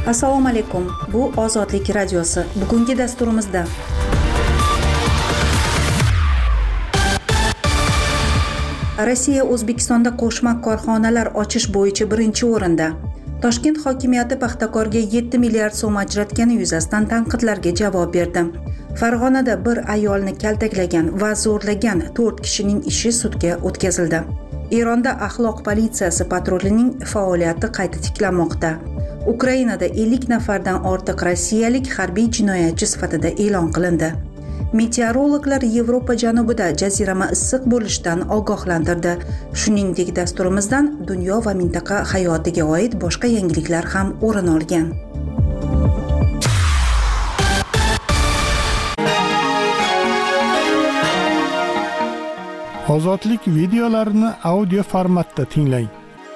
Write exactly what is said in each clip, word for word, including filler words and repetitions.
Assalomu alaykum. Bu Ozodlik radiosi. Bugungi dasturimizda Rossiya O'zbekistonda qo'shma korxonalar ochish bo'yicha birinchi o'rinda. Toshkent hokimiyati paxtakorga yetti milliard so'm ajratgani yuzasidan tanqidlarga javob berdi. Farg'onada bir ayolni kaltaklagan va zo'rlagan to'rt kishining ishi sudga o'tkazildi. Eronda axloq politsiyasi patrulining faoliyati qayta tiklanmoqda. Ukrainada ellik nafardan ortiq rossiyalik harbiy jinoyatchi sifatida e'lon qilindi. Meteorologlar Yevropa janubida jazirama issiq bo'lishidan ogohlantirdi. Shuningdek, dasturimizdan dunyo va mintaqa hayotiga oid boshqa yangiliklar ham o'rin olgan. Ozodlik videolarini audio formatda tinglang.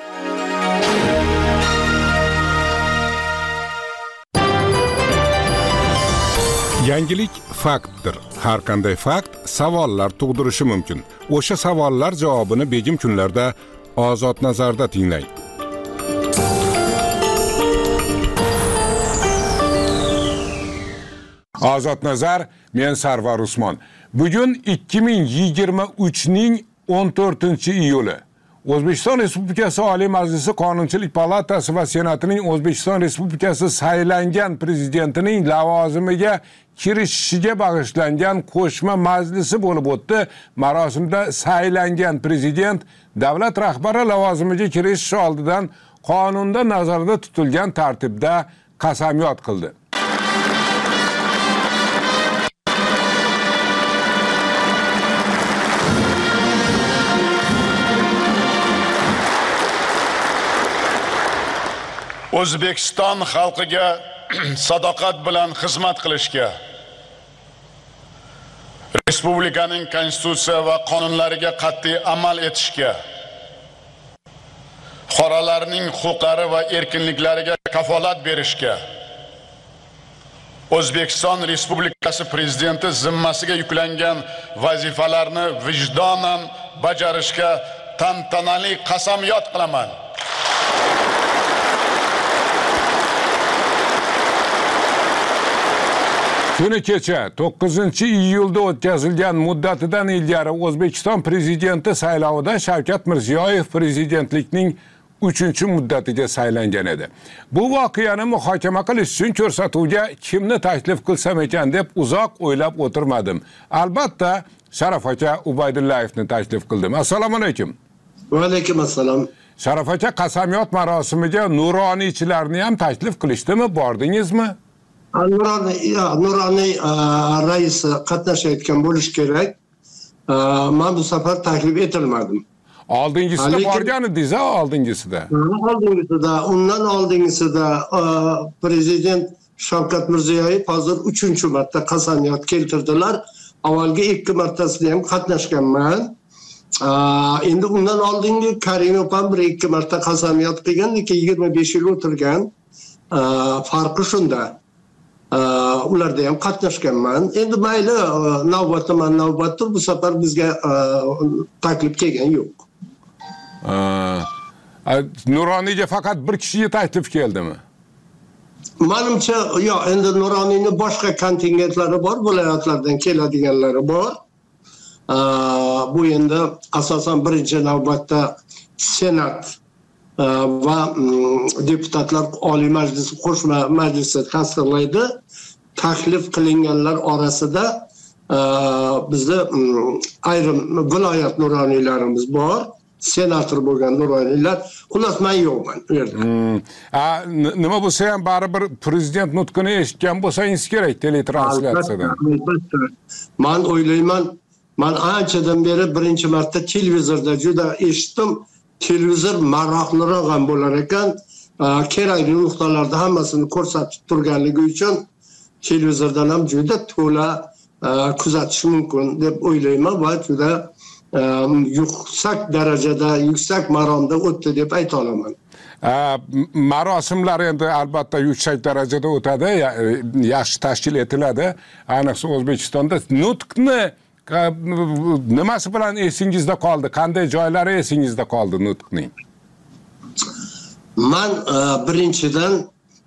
Yangilik faktdir. Har qanday fakt savollar tug'dirishi mumkin. O'sha savollar javobini begim kunlarda Ozod nazarda tinglang. Ozod nazar, men Sarvar Usmon. Bugun ikki ming yigirma uch ning o'n to'rtinchi iyuli. O'zbekiston Respublikasi Oliy Majlisi Qonunchilik palatasi va Senatining O'zbekiston Respublikasi saylangan prezidentining lavozimiga kirishishiga bag'ishlangan qo'shma majlisi bo'lib o'tdi. Marosimda saylangan prezident davlat rahbari lavozimiga kirishish oldidan qonunda nazarda tutilgan tartibda qasamyod qildi. O'zbekiston xalqiga sadoqat bilan xizmat qilishga, respublikaning konstitutsiya va qonunlariga qat'iy amal etishga, fuqarolarning huquqlari va erkinliklariga kafolat berishga, O'zbekiston Respublikasi prezidenti zimmasiga yuklangan vazifalarni vijdonan bajarishga tantanali qasamyod qilaman. Kuni kecha to'qqizinchi iyulda o'tkazilgan muddatidan ilgari O'zbekiston prezidenti saylovida Shavkat Mirziyoyev prezidentlikning uchinchi muddatiga saylangan edi. Bu voqeani muhokama qilish uchun ko'rsatuvga kimni taklif qilsam ekan deb uzoq o'ylab o'tirmadim. Albatta, Sharaf aka Ubaydullayevni taklif qildim. Assalomu alaykum. Va alaykum assalom. Sharaf aka, qasamyod marosimiga nuroniychilarni ham taklif qilishdimi? Bordingizmi? Nuroniy, ya, Nuroniy raisi qatnashayotgan bo'lish kerak. Men bu safar taklif etilmadim. Oldingisida borgan edingiz, oldingisida. Oldingisida, undan oldingisida prezident Shavkat Mirziyoyev hozir uchinchi marta qasamyod keltirdilar. Avvalgi ikki martasida ham qatnashganman. Endi undan oldingi Karimov ham bir ikki marta qasamyod qilgan, lekin yigirma besh yil o'tirgan. Farqi shunda. Ularda ham qatnashganman. Endi mayli, navbatman navbatdir, bu safar bizga taklif kelgan yo'q. Nuroniyga faqat bir kishiga taklif keldimi? Menimcha, yo'q, endi Nuroniyning boshqa kontingentlari bor, viloyatlardan keladiganlari bor. Bu endi asosan birinchi navbatda Senat va deputatlar Oliy Majlisi qo'shma majlisi tasdiqlaydi. Taklif qilinganlar orasida bizda ayrim viloyat nuroniylarimiz bor, senator bo'lgan nuroniylar. Xullas, men yo'qman u yerda. Nima bo'lsa ham baribir prezident nutqini eshitgan bo'lsangiz kerak teletranslyatsiyadan. Men o'ylayman, men anchadan beri birinchi marta televizorda juda eshitdim. Televizor maroqliroq ham bo'lar ekan, kerakli nuqtalarda hammasini ko'rsatib turganligi uchun televizordan ham juda to'la kuzatish mumkin deb o'ylayman va juda yuksak darajada, yuksak maromda o'tdi deb ayta olaman. Marosimlar endi albatta yuksak darajada o'tadi, yaxshi tashkil etiladi. Ayniqsa O'zbekistonda nutqni nimasi bilan esingizda qoldi? Qanday joylari esingizda qoldi nutqning? Men birinchidan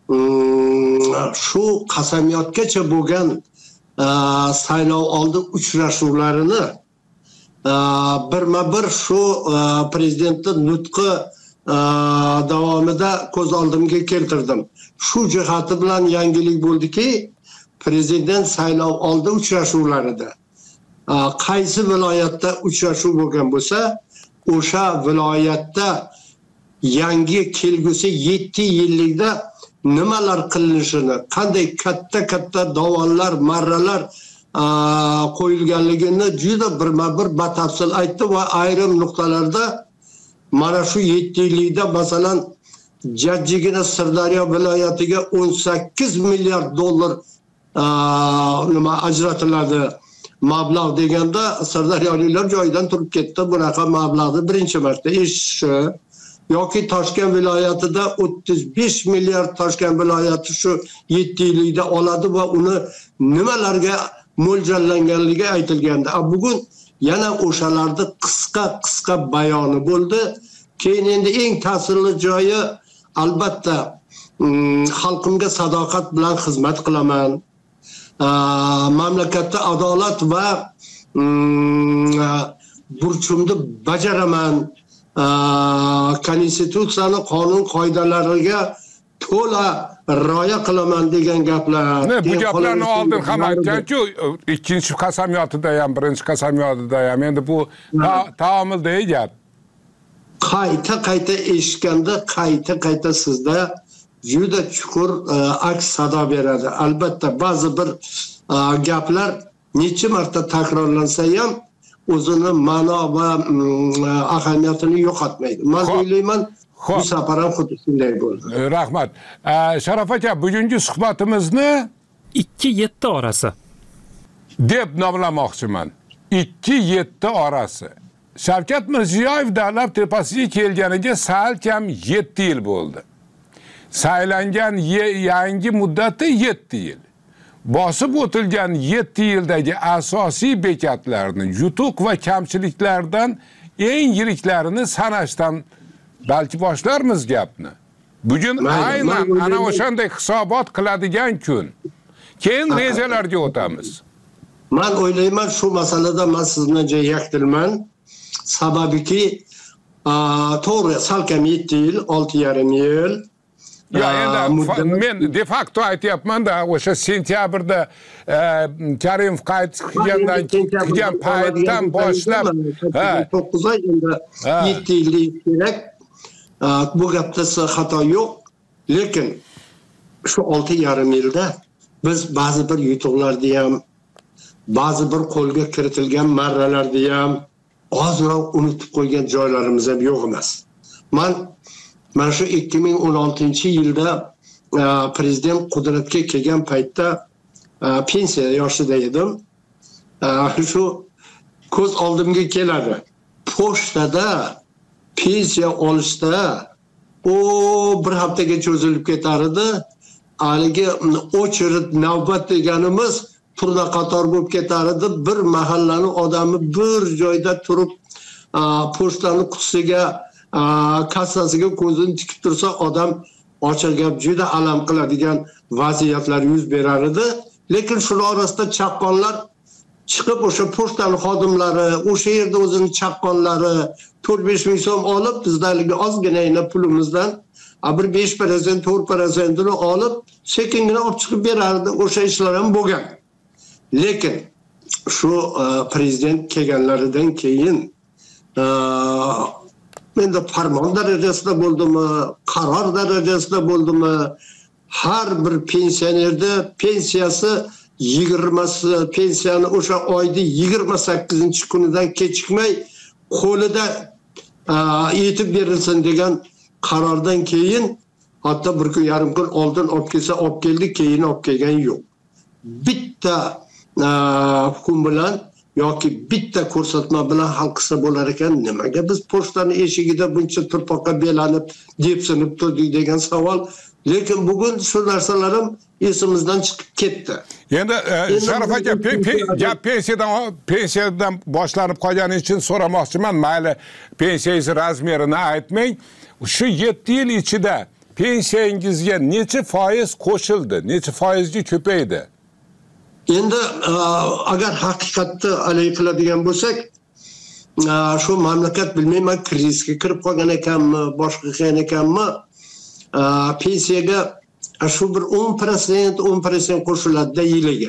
shu qasamyodgacha bo'lgan saylov oldi uchrashuvlarini birma bir shu prezidentning nutqi davomida ko'z oldimga keltirdim. Shu jihati bilan yangilik bo'ldiki, prezident saylov oldi uchrashuvlarida qaysi viloyatda uchrashuv bo'lgan bo'lsa, o'sha viloyatda yangi kelgusi yetti yillikda nimalar qilinishini, qanday katta-katta dovonlar, marralar qo'yilganligini juda birma-bir batafsil aytdi va ayrim nuqtalarda mana shu yetti yillikda masalan jajjigina Sirdaryo viloyatiga o'n sakkiz milliard dollar nima ajratiladi mablag' deganda Sirdaryoliklar joyidan turib ketdi. Bunaqa mablag'ni birinchi marta eshitishi. Yoki Toshkent viloyatida o'ttiz besh milliard Toshkent viloyati shu yetti yillikda oladi va uni nimalarga mo'ljallanganligi aytilgandi. Bugun yana o'shalarni qisqa-qisqa bayoni bo'ldi. Keyin endi eng ta'sirli joyi albatta xalqimga sadoqat bilan xizmat qilaman. Mamlakatda adolat va burchimni bajaraman. Konstitutsiyani qonun qoidalariga to'la rioya qilaman degan gaplar. Bu gaplarni oldin ham aytgan-ku, ikkinchi qasamyotida ham, birinchi qasamyotida ham endi bu taomildagi gap. Qayta-qayta eshitganda, qayta-qayta sizda juda chuqur aks sado beradi. Albatta ba'zi bir gaplar necha marta takrorlansa ham o'zini ma'no va ahamiyatini yo'qotmaydi. Men o'ylayman, bu safar ham xuddi shunday bo'ldi. Rahmat. Sharaf aka, bugungi suhbatimizni ikki yetti orasi deb nomlamoqchiman. ikki yetti orasi. Shavkat Mirziyoyev davlat tepasiga kelganiga sal kam yetti yil bo'ldi. Saylangan yangi muddati yetti yil. Bosib o'tilgan yetti yildagi asosiy bekatlarni, yutuq va kamchiliklardan eng yiriklarini sanashdan balki boshlarmiz gapni. Bugun aynan ana o'shanday hisobot qiladigan kun. Keyin rejalarga o'tamiz. Men o'ylayman, shu masalada men sizni yaktilman. Sababiki to'g'ri salkam yetti yil, olti yarim yil. Ya endi men de facto aytyapman-da, o'sha sentyabrda Karimov qaytib kelgandan kelgan paytdan boshlab to'qqiz oy endi yetti yillik kerak. Bu gapda xato yo'q, lekin shu olti yarim yilda biz ba'zi bir yutuqlarni ham, ba'zi bir qo'lga kiritilgan marralarni ham ozroq unutib qo'ygan joylarimiz ham yo'q emas. Men mana shu ikki ming o'n oltinchi yilda prezident qudratga kelgan paytda pensiya yoshida edim. Shu ko'z oldimga keladi. Pochtada pensiya olishda o bir haftaga cho'zilib ketar edi. Haligi очередь navbat deganimiz turna qator bo'lib ketar edi. Bir mahallani odami bir joyda turib pochtani qutisiga, kassasiga ko'zini tikib tursa, odam ochilgap juda alam qiladigan vaziyatlar yuz berar edi. Lekin shular orasida chaqqonlar chiqib o'sha pochtani xodimlari, o'sha yerda o'zini chaqqonlari to'rt besh ming so'm olib, bizdagi ozgina pulimizdan bir besh foiz, to'rt foizini olib, sekingina olib chiqib berardi. O'sha ishlar ham bo'lgan. Lekin shu prezident kelganlaridan keyin endi farmon darajasida bo'ldimi, qaror darajasida bo'ldimi, har bir pensionerda pensiyasi yigirmasi pensiyani o'sha oyda yigirma sakkizinchi kunidan kechikmay qo'lida yetib berilsin degan qarordan keyin hatto bir kun yarim kun oldin olib kelsa olib keldi, keyin olib kelgan yo'q. Bitta hukm bilan yoki bitta ko'rsatma bilan hal qilsa bo'lar ekan, nimaga biz pochtani eshigida buncha turpoqqa belanib depsinib turdik degan savol. Lekin bugun shu narsalarim esimizdan chiqib ketdi. Endi Sharaf aka, gap pensiyadan pensiyadan boshlanib qolgani uchun so'ramoqchiman. Mayli, pensiyangiz razmerini aytmang. Shu yetti yil ichida pensiyangizga necha foiz qo'shildi, necha foizga ko'paydi? Endi agar haqiqatni alay qiladigan bo'lsak, shu mamlakat bilmayman krizga kirib qolgan ekanmi, boshqa qilgan ekanmi, pensiyaga shu bir o'n prosent o'n prosent qo'shiladi yiliga.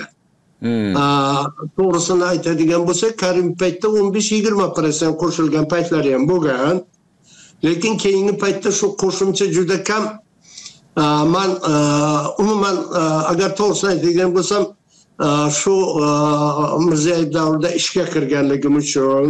To'g'risini aytadigan bo'lsak, karim paytda o'n besh yigirma prosent qo'shilgan paytlari ham bo'lgan. Lekin keyingi paytda shu qo'shimcha juda kam. Men umuman agar to'g'risini aytadigan bo'lsam, shu Mirziyoyev davrida ishga kirganligim uchun,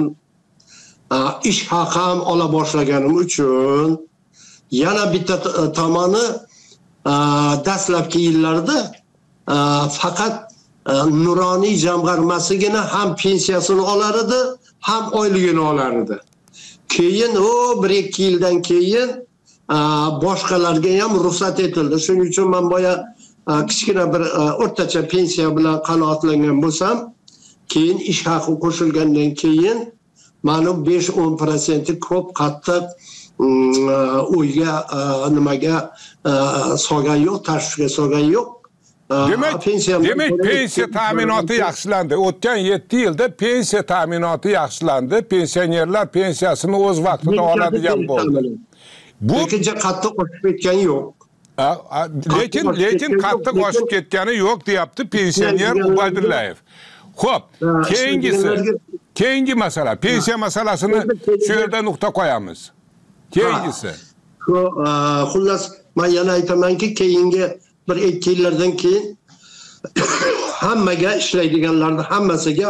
ish haqi ham ola boshlaganim uchun, yana bitta tomoni dastlabki yillarda faqat nuroniy jamg'armasigina ham pensiyasini olar edi, ham oyligini olar edi. Keyin o bir ikki yildan keyin boshqalarga ham ruxsat etildi. Shuning uchun men boya kichkina bir o'rtacha pensiya bilan qanoatlangan bo'lsam, keyin ish haqi qo'shilgandan keyin mana besh o'n prosent ko'p qattiq o'yga nimaga solgan yo'q, tashvishga solgan yo'q. Demak, demak pensiya ta'minoti yaxshilandi. O'tgan yetti yilda pensiya ta'minoti yaxshilandi. Pensionerlar pensiyasini o'z vaqtida oladigan bo'ldi. Bu lekincha qattiq oshib ketgani yo'q. Lekin lekin qattiq oshib ketgani yo'q deyapti pensioner Ubaydullayev. Xo'p, keyingisi, keyingi masala, pensiya masalasini shu yerda nuqta qo'yamiz. Keyingisi. Xullas, men yana aytamanki, keyingi bir ikki yillardan keyin hammaga ishlaydiganlarning hammasiga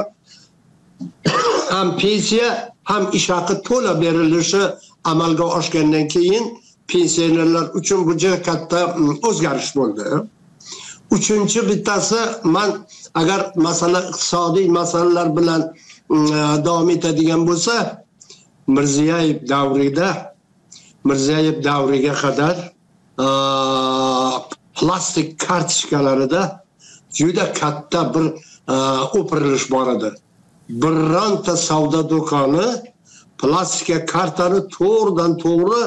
ham pensiya, ham ish haqi to'la berilishi amalga oshgandan keyin pensionerlar uchun bu juda katta o'zgarish bo'ldi. Uchinchi bittasi, men agar masala iqtisodiy masalalar bilan davom etadigan bo'lsa, Mirziyoyev davrida Mirziyoyev davriga qadar plastik kartochkalarida juda katta bir o'pirilish bor edi. Bironta savdo do'koni plastik kartani to'g'ridan to'g'ri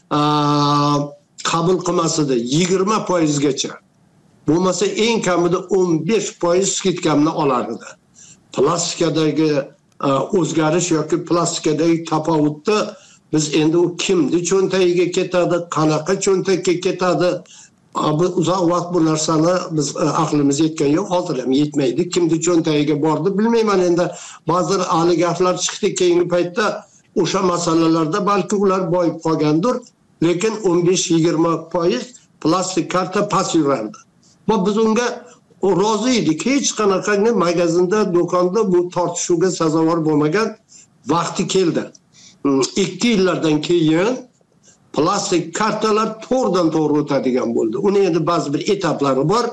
qabul qilmas edi, yigirma foiz gacha. Bo'lmasa eng kamida o'n besh foiz skidkamni olar edi. Plastikadagi o'zgarish yoki plastikadagi tafovutni biz endi u kimni cho'ntagiga ketadi, qanaqa cho'ntakka ketadi, uzoq vaqt bu narsani biz aqlimiz yetgan yo'q, hozir ham yetmaydi. Kimni cho'ntagiga bordi bilmayman. Endi ba'zi oligarxlar chiqdi keyingi paytda, o'sha masalalarda balki ular boyib qolgandir, lekin o'n besh yigirma foiz plastik karta past yurardi. Va biz unga rozi edik. Hech qanaqa magazinda, do'konda bu tortishuvga sazovor bo'lmagan vaqti keldi. ikki yillardan keyin plastik kartalar to'g'ridan to'g'ri o'tadigan bo'ldi. Uni endi ba'zi bir etaplari bor.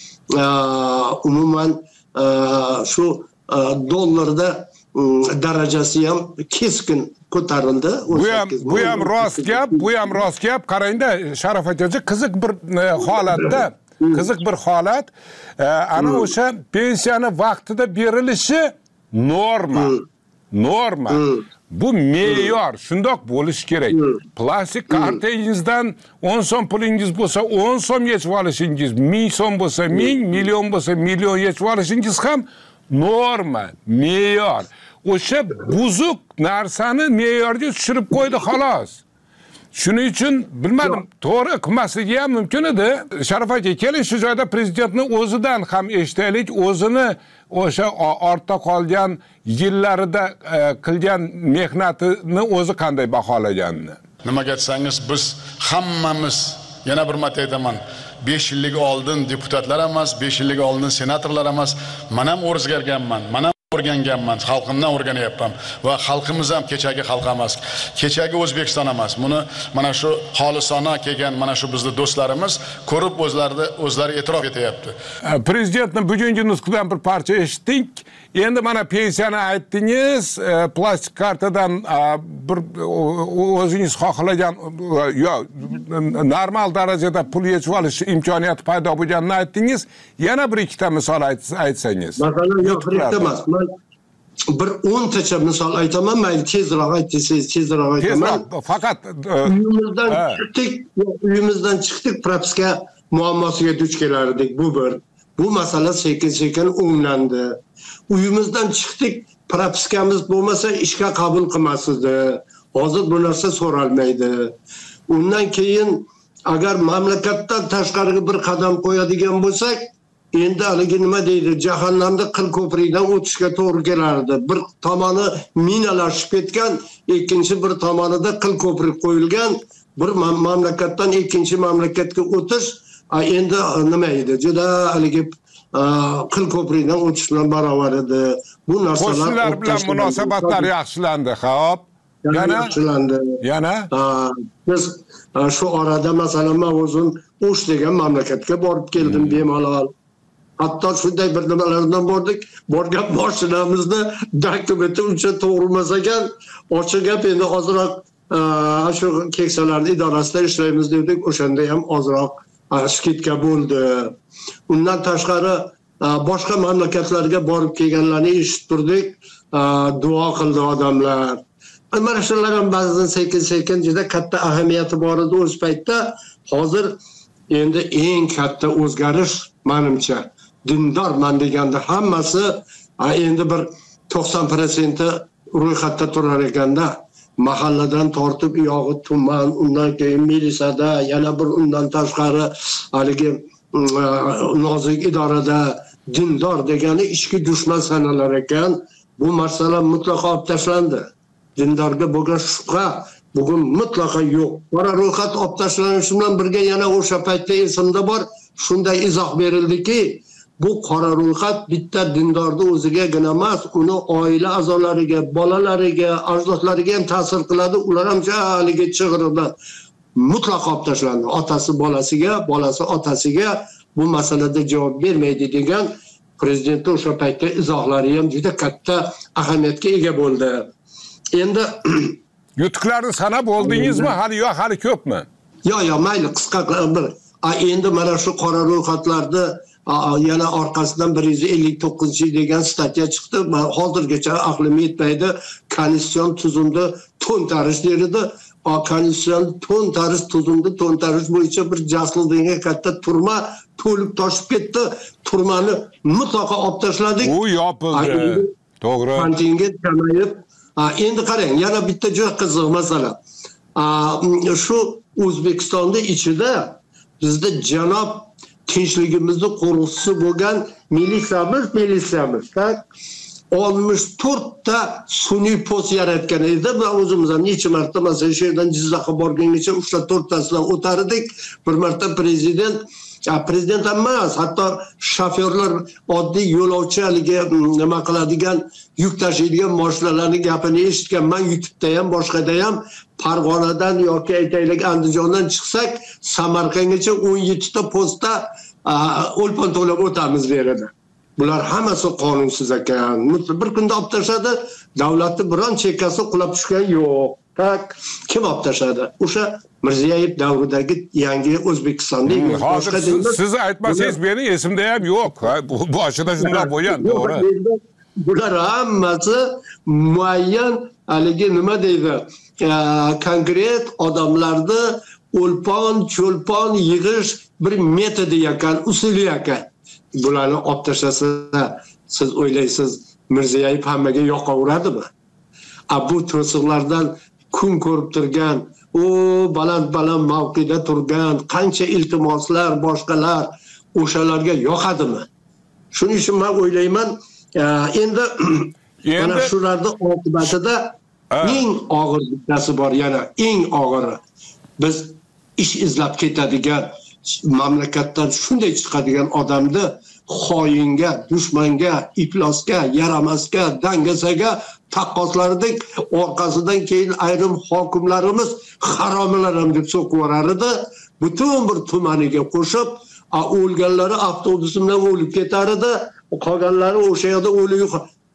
Umuman shu dollarda darajasi ham keskin ko'tarildi. Bu ham bu ham rost gap, bu ham rost gap. Qarangda, Sharaf aka, qiziq bir holatda, qiziq bir holat, ana o'sha pensiyani vaqtida berilishi norma. Norma. Bu me'yor, shundoq bo'lishi kerak. Plastik kartangizdan o'n so'm pulingiz bo'lsa, o'n so'm yechib olishingiz, ming so'm bo'lsa, ming, million bo'lsa, million yechib olishingiz ham norma, me'yor. O'sha buzuq narsani me'yorga tushirib qo'ydi xolos. Shuning uchun bilmadim, to'g'ri qilmasligi ham mumkin edi. Sharaf aka, keling shu joyda prezidentning o'zidan ham eshitaylik, o'zini o'sha ortda qolgan yillarida qilgan mehnatini o'zi qanday baholaganini. Nimaga aytsangiz, biz hammamiz, yana bir marta aytaman, besh yillik oldin deputatlar emas, besh yillik oldin senatorlar emas, men ham o'zgarganman. Men o'rganganman, xalqimdan o'rganyapman va xalqimiz ham kechagi xalq emas, kechagi O'zbekiston emas. Buni mana shu xolisona kelgan mana shu bizning do'stlarimiz ko'rib o'zlari o'zlari e'tirof etyapti. Prezidentning bugungi nutqidan bir parcha eshitdik. Endi mana pensiyani aytdingiz, plastik kartadan bir o'zingiz xohlagan yo normal darajada pul yechib olish imkoniyati paydo bo'lganini aytdingiz. Yana bir ikkita misol aytsangiz. Masalan, yo'q, bir ikkita emas. bir o'ntacha misol aytaman, mayli tezroq aytsangiz tezroq aytaman. Tezroq, faqat uyimizdan chiqdik, uyimizdan chiqdik, propiska muammosiga duch kelardik. Bu bir. Bu masala sekin-sekin o'nglandi. Uyimizdan chiqdik, propiskamiz bo'lmasa ishga qabul qilmasdi. Hozir bu narsa so'ralmaydi. Undan keyin agar mamlakatdan tashqariga bir qadam qo'yadigan bo'lsak, endi haligi nima deydi, jahannamda qil ko'prikdan o'tishga to'g'ri kelardi. Bir tomoni minalashib ketgan, ikkinchi bir tomonida qil ko'prik qo'yilgan, bir mamlakatdan ikkinchi mamlakatga o'tish endi nima edi, juda haligi qil ko'prikdan o'tish bilan barobar edi. Bu narsalar qo'shnilar bilan munosabatlar yaxshilandi, xo'p. Yana yaxshilandi. Yana biz shu orada masalan men o'zim O'sh degan mamlakatga borib keldim bemalol. Hatto shunday bir nimalardan bordik, borgan mashinamizni dokumenti uncha to'g'rimas ekan, ochiq gap endi ozroq shu keksalarning idorasida ishlaymiz dedik, o'shanda ham ozroq skitka bo'ldi. Undan tashqari boshqa mamlakatlarga borib kelganlarni eshitib turdik, duo qildi odamlar. Mana shular ham ba'zan sekin-sekin juda katta ahamiyati bor edi o'z paytda. Hozir endi eng katta o'zgarish menimcha dindorman deganda hammasi endi bir to'qson foiz ro'yxatda turar ekanda, mahalladan tortib yog'i tuman, undan keyin milisada, yana bir undan tashqari haligi nozik idorada dindor degani ichki dushman sanalar ekan. Bu masala mutlaqo olib tashlandi. Dindorga bo'lgan shubha bugun mutlaqo yo'q. Qora ro'yxat olib tashlanishi bilan birga yana o'sha paytda esimda bor, shunday izoh berildiki, bu qora ro'yxat bitta dindorni o'zigagina emas, uni oila a'zolariga, bolalariga, ajdodlariga ham ta'sir qiladi. Ular ham haligi chig'iridan mutlaqo olib tashlandi. Otasi bolasiga, bolasi otasiga bu masalada javob bermaydi degan prezident o'sha paytda izohlari ham juda katta ahamiyatga ega bo'ldi. Endi yutuqlarni sanab oldingizmi, hali yo'q, hali ko'pmi? Yo'q, yo'q, mayli qisqa bir. Endi mana shu qora ro'yxatlarda yana orqasidan bir yuz ellik to'qqizinchi degan statya chiqdi. Hozirgacha aqlim yetmaydi. Konstitutsion tuzumni to'ntarish derdi. Konstitutsion to'ntarish tuzumni to'ntarish bo'yicha bir Jasliddinga katta turma to'lib toshib ketdi. Turmani mutlaqo olib tashladik. U yopildi. To'g'ri. Kontingent kamayib. Endi qarang, yana bitta juda qiziq masala. Shu O'zbekistonda ichida bizda janob tinchligimizni qo'riqchisi bo'lgan militsiyamiz, militsiyamiz, tak? oltmish to'rtta sun'iy post yaratgan edi. Va o'zimiz ham necha marta masalan shu yerdan Jizzaxga borgangacha uchta to'rttasidan o'tardik. Bir marta prezident prezident emas, hatto shofyorlar oddiy yo'lovchilarga nima qiladigan, yuk tashiydigan mashinalarning gapini eshitganman YouTube'da ham, boshqada ham. Farg'onadan yoki aytaylik Andijondan chiqsak, Samarqandgacha o'n yetti ta postda o'lpon to'lab o'tamiz deradi. Bular hammasi qonunsiz ekan. Bir kunda olib tashladi, davlatning biron chekkasi qulab tushgan yo'q. Tak, kim olib tashladi? O'sha Mirziyoyev davridagi yangi O'zbekistonning boshqa siz aytmasangiz meni esimda ham yo'q. Boshida shunday bo'lgan, to'g'ri. Bular hammasi muayyan haligi nima deydi? Konkret odamlarni o'lpon, cho'lpon yig'ish bir metodi ekan, usuli ekan. Bularni olib tashlasa, siz o'ylaysiz Mirziyoyev hammaga yoqaveradimi? A bu to'siqlardan kun ko'rib turgan, u baland-baland mavqida turgan qancha iltimoslar, boshqalar o'shalarga yoqadimi? Shuning uchun men o'ylayman, endi mana shularni oqibatida eng og'ir bittasi bor, yana eng og'iri. Biz ish izlab ketadigan, mamlakatdan shunday chiqadigan odamni xoinga, dushmanga, iflosga, yaramasga, dangasaga taqqoslaridek orqasidan keyin ayrim hokimlarimiz haromilar ham deb so'qib yuborardi. Butun bir tumaniga qo'shib, o'lganlari avtobus bilan o'lib ketar edi, qolganlari o'sha yerda o'lib.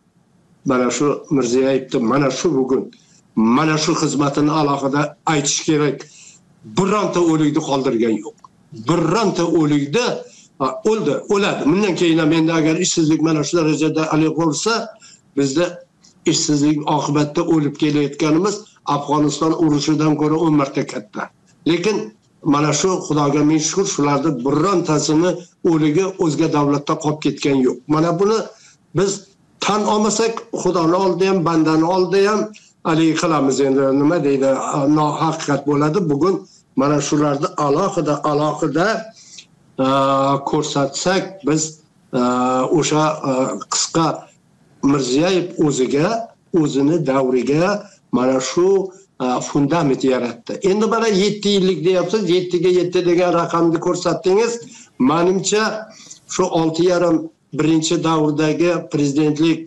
Mana shu Mirziyoyevni mana shu bugun mana shu xizmatini alohida aytish kerak. Bironta o'likni qoldirgan yo'q. Bironta o'likda o'ldi, o'ladi. Bundan keyin ham endi agar ishsizlik mana shu darajada alik bo'lsa, bizda ishsizlik oqibatida o'lib kelayotganimiz Afg'oniston urushidan ko'ra o'n marta katta. Lekin mana shu Xudoga ming shukr, shularning birortasini o'ligi o'zga davlatda qolib ketgan yo'q. Mana buni biz tan olmasak, Xudoni oldida ham, bandani oldida ham haligi qilamiz, endi nima deydi, nohaqiqat bo'ladi. Bugun mana shularni alohida alohida ko'rsatsak, biz o'sha qisqa Mirziyoyev o'ziga, o'zini davriga mana shu fundament yaratdi. Endi mana yetti yillik deyapsiz, yetti ga yetti degan raqamni ko'rsatdingiz. Menimcha shu olti yarim birinchi davrdagi prezidentlik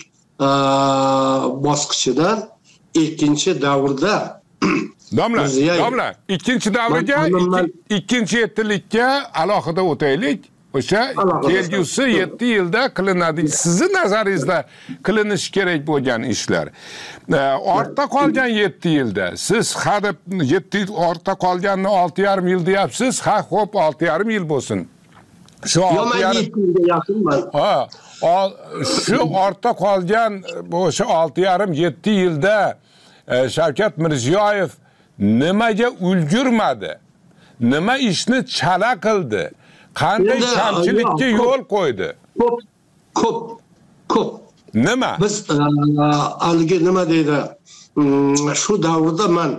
bosqichidan ikkinchi davrda Domla, domla, ikkinchi davriga, ikkinchi yettilikka alohida o'taylik. O'sha kelgusi yetti yilda qilinadi. Sizni nazaringizda qilinishi kerak bo'lgan ishlar. Ortda qolgan yetti yilda siz hadeb yetti yil ortda qolganni olti yarim yil deyapsiz. Ha, xo'p, olti yarim yil bo'lsin. Shu olti yarim yilga yaqinman. Ha, shu ortda qolgan o'sha olti yarim yetti yilda Shavkat Mirziyoyev nimaga ulgurmadi? Nima ishni chala qildi? Qanday kamchilikka yo'l qo'ydi? Ko'p, ko'p, ko'p. Nima? Biz haligi nima deydi? Shu davrda men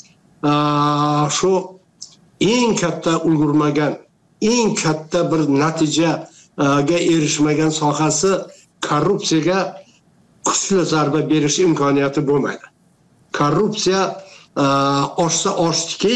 shu eng katta ulgurmagan, eng katta bir natijaga erishmagan sohasi korrupsiyaga kuchli zarba berish imkoniyati bo'lmadi. Korrupsiya oshsa oshdiki,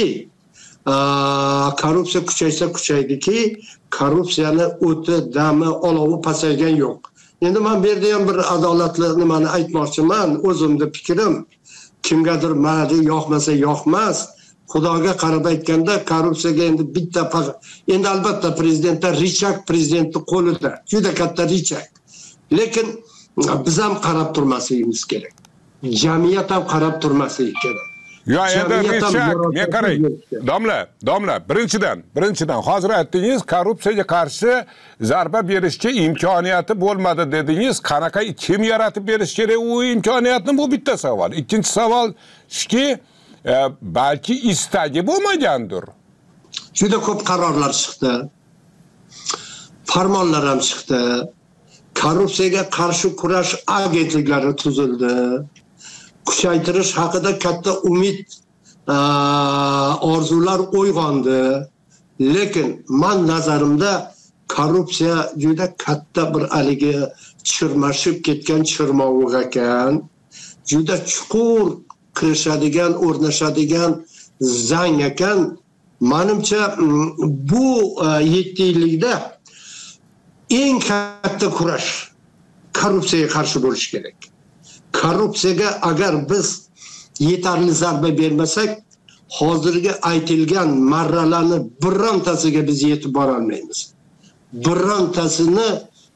korrupsiya kuchaysa kuchaydiki, korrupsiyani o'ti, dami, olovi pasaygan yo'q. Endi men bu yerda ham bir adolatli nimani aytmoqchiman, o'zimning fikrim. Kimgadir ma'ni yoqmasa yoqmas. Xudoga qarab aytganda korrupsiyaga endi bitta endi albatta prezidentda richak prezidentning qo'lida, juda katta richak. Lekin biz ham qarab turmasligimiz kerak. Jamiyat ham qarab turmasligi kerak. Yo, endi richak, men qarang. Domla, domla, birinchidan, birinchidan hozir aytdingiz, korrupsiyaga qarshi zarba berishga imkoniyati bo'lmadi dedingiz. Qanaqa kim yaratib berish kerak u imkoniyatni? Bu bitta savol. Ikkinchi savol shuki, e, balki istagi bo'lmagandir. Juda ko'p qarorlar chiqdi. Farmonlar ham chiqdi. Korrupsiyaga qarshi kurash agentliklari tuzildi. Kuchaytirish haqida katta umid, orzular uyg'ondi. Lekin men nazarimda korrupsiya juda katta bir haligi chirmashib ketgan chirmovuq ekan. Juda chuqur kirishadigan, o'rnashadigan zang ekan. Menimcha bu yetti yillikda eng katta kurash korrupsiyaga qarshi bo'lishi kerak. Korrupsiyaga agar biz yetarli zarba bermasak, hozirgi aytilgan marralarni birontasiga biz yetib bora olmaymiz. Birontasini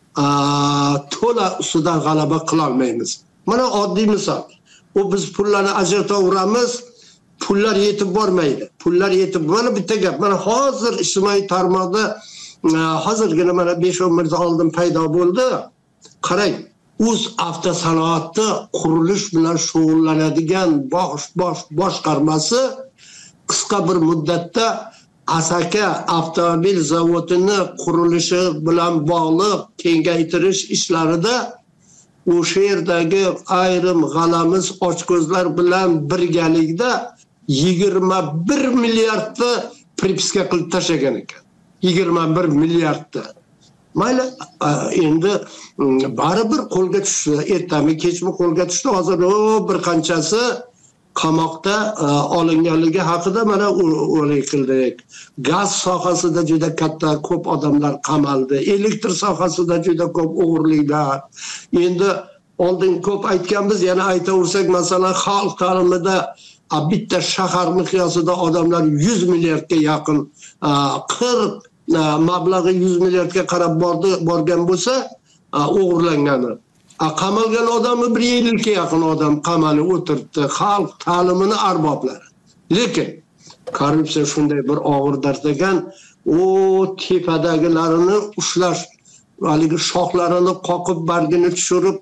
to'la ustidan g'alaba qila olmaymiz. Mana oddiy misol. U biz pullarni ajrataveramiz, pullar yetib bormaydi. Pullar yetib, mana bitta gap. Mana hozir ijtimoiy tarmoqda hozirgina mana besh o'n minut oldin paydo bo'ldi. Qarang, Uz avtosanoati qurilish bilan shug'ullanadigan bosh bosh boshqarmasi qisqa bir muddatda Asaka avtomobil zavodini qurilishi bilan bog'liq kengaytirish ishlarida o'sha yerdagi ayrim g'alamiz ochko'zlar bilan birgalikda yigirma bir milliardni pripiska qilib tashlagan ekan. yigirma bir milliardni. Mayli, endi baribir qo'lga tushdi, ertami kechmi qo'lga tushdi. Hozir o bir qanchasi qamoqda olinganligi haqida mana o'ylay qildik. Gaz sohasida juda katta ko'p odamlar qamaldi. Elektr sohasida juda ko'p o'g'irliklar. Endi oldin ko'p aytganmiz, yana aytaversak, masalan, xalq ta'limida bitta shahar miqyosida odamlar yuz milliardga yaqin, qirq mablag'i yuz milliardga qarab bordi, borgan bo'lsa, o'g'irlangani. Qamalgan odamni bir yilga yaqin odam qamalib o'tirdi, xalq ta'limini arboblari. Lekin korrupsiya shunday bir og'ir dard ekan, u tepadagilarini ushlash, haligi shoxlarini qoqib, bargini tushirib,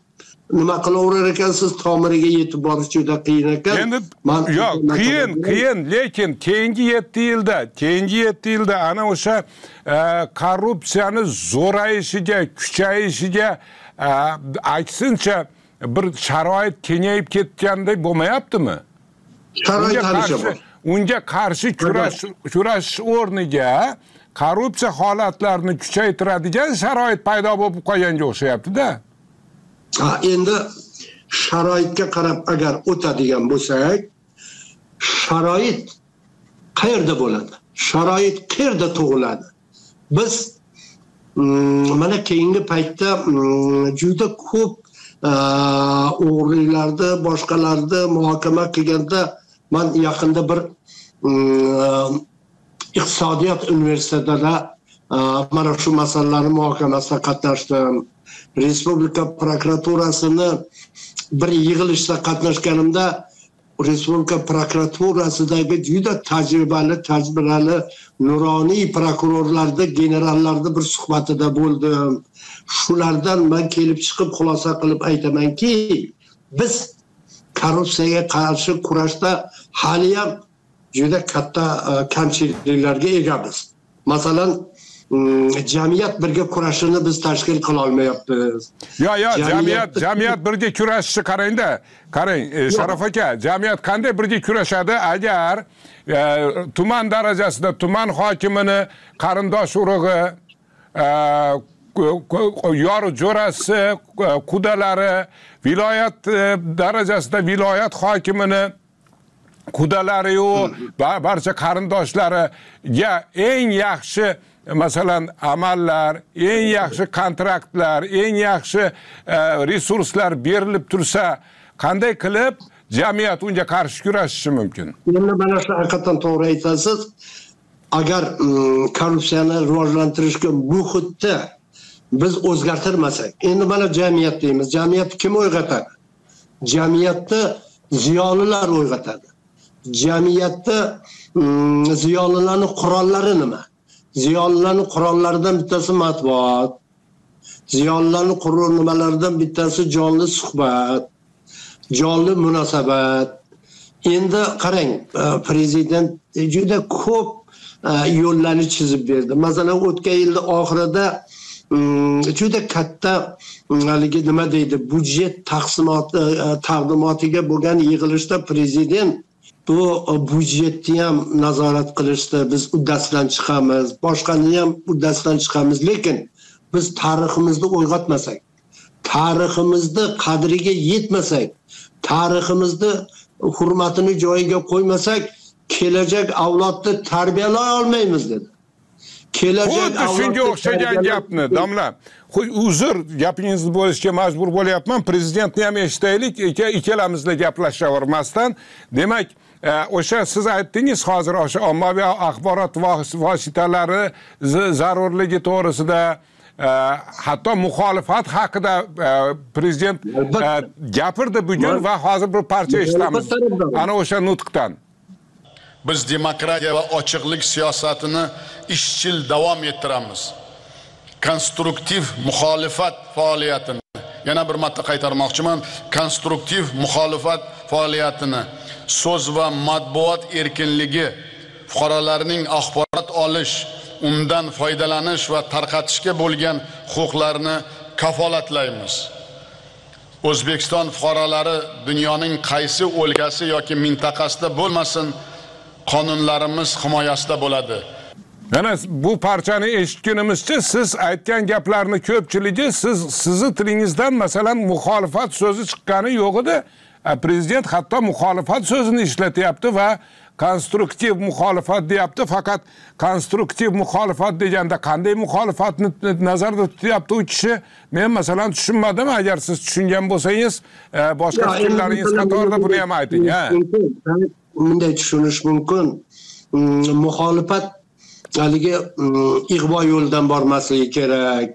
nima qilaverar ekansiz, tomiriga yetib borish juda qiyin ekan. Endi yo'q, qiyin, qiyin, lekin keyingi yetti yilda, keyingi yetti yilda ana o'sha korrupsiyani zo'rayishiga, kuchayishiga aksincha bir sharoit kengayib ketgandek bo'lmayaptimi? Sharoit hamisha bor. Unga qarshi kurash kurash o'rniga korrupsiya holatlarini kuchaytiradigan sharoit paydo bo'lib qolganga o'xshayapti-da. Ha, endi sharoitga qarab agar o'tadigan bo'lsak, sharoit qayerda bo'ladi? Sharoit qayerda tug'iladi? Biz mana keyingi paytda juda ko'p o'g'rilarni, boshqalarni muhokama qilganda men yaqinda bir iqtisodiyot universitetida mana shu masalalarni muhokamasida qatnashdim. Respublika prokuraturasini bir yig'ilishda qatnashganimda Respublika prokuraturasidagi juda tajribali, tajribali nuroniy prokurorlarda, generallarda bir suhbatida bo'ldim. Shulardan men kelib chiqib xulosa qilib aytamanki, biz korrupsiyaga qarshi kurashda hali ham juda katta kamchiliklarga egamiz. Masalan, jamiyat birga kurashini biz tashkil qila olmayapmiz. Yo, yo, jamiyat jamiyat birga kurashishni qarangda. Qarang, Sharaf aka, jamiyat qanday birga kurashadi agar tuman darajasida tuman hokimini qarindosh urug'i, yoru jo'rasi, qudalari, viloyat darajasida viloyat hokimini qudalari-yu barcha qarindoshlariga eng yaxshi masalan amallar, eng yaxshi kontraktlar, eng yaxshi resurslar berilib tursa, qanday qilib jamiyat unga qarshi kurashishi mumkin? Endi mana shu haqiqatan to'g'ri aytasiz. Agar korrupsiyani rivojlantirishga muhitni biz o'zgartirmasak, endi mana jamiyat deymiz. Jamiyatni kim uyg'otadi? Jamiyatni ziyolilar uyg'otadi. Jamiyatda ziyolilarning qurollari nima? Ziyolilarning qurollaridan bittasi matbuot. Ziyolilarning qurol nimalaridan bittasi jonli suhbat, jonli munosabat. Endi qarang, prezident juda ko'p yo'llarni chizib berdi. Masalan, o'tgan yilning oxirida juda katta haligi nima deydi, budjet taqsimoti taqdimotiga bo'lgan yig'ilishda prezident bu budjetni ham nazorat qilishda biz uddasidan chiqamiz, boshqani ham uddasidan chiqamiz, lekin biz tariximizni uyg'otmasak, tariximizni qadriga yetmasak, tariximizni hurmatini joyiga qo'ymasak, kelajak avlodni tarbiyalay olmaymiz dedi. Kelajak avlodni shunga o'xshagan gapni, domla, uzr, gapingizni bo'lishga majbur bo'lyapman. Prezidentni ham eshitaylik, ikkalamizla gaplashavermasdan. Demak, o'sha siz aytdingiz hozir o'sha ommaviy axborot vositalari zarurligi to'g'risida, hatto muxolifat haqida prezident gapirdi bugun va hozir bir parcha eshitamiz ana o'sha nutqdan. Biz demokratiya va ochiqlik siyosatini izchil davom ettiramiz. Konstruktiv muxolifat faoliyatini, yana bir marta qaytarmoqchiman, konstruktiv muxolifat faoliyatini, so'z va matbuot erkinligi, fuqarolarning axborot olish, undan foydalanish va tarqatishga bo'lgan huquqlarini kafolatlaymiz. O'zbekiston fuqarolari dunyoning qaysi o'lkasi yoki mintaqasida bo'lmasin, qonunlarimiz himoyasida bo'ladi. Mana bu parchani eshitganimizcha siz aytgan gaplarni ko'pchiligi siz sizni tilingizdan masalan muxolifat so'zi chiqqani yo'q edi. Prezident hatto muxolifat so'zini ishlatyapti va konstruktiv muxolifat deyapti. Faqat konstruktiv muxolifat deganda qanday muxolifatni nazarda tutyapti u kishi? Men masalan tushunmadim. Agar siz tushungan bo'lsangiz, boshqa fikrlaringiz qatorida buni ham ayting. Ha. Bunday tushunish mumkin. Muxolifat haligi ig'vo yo'ldan bormasligi kerak.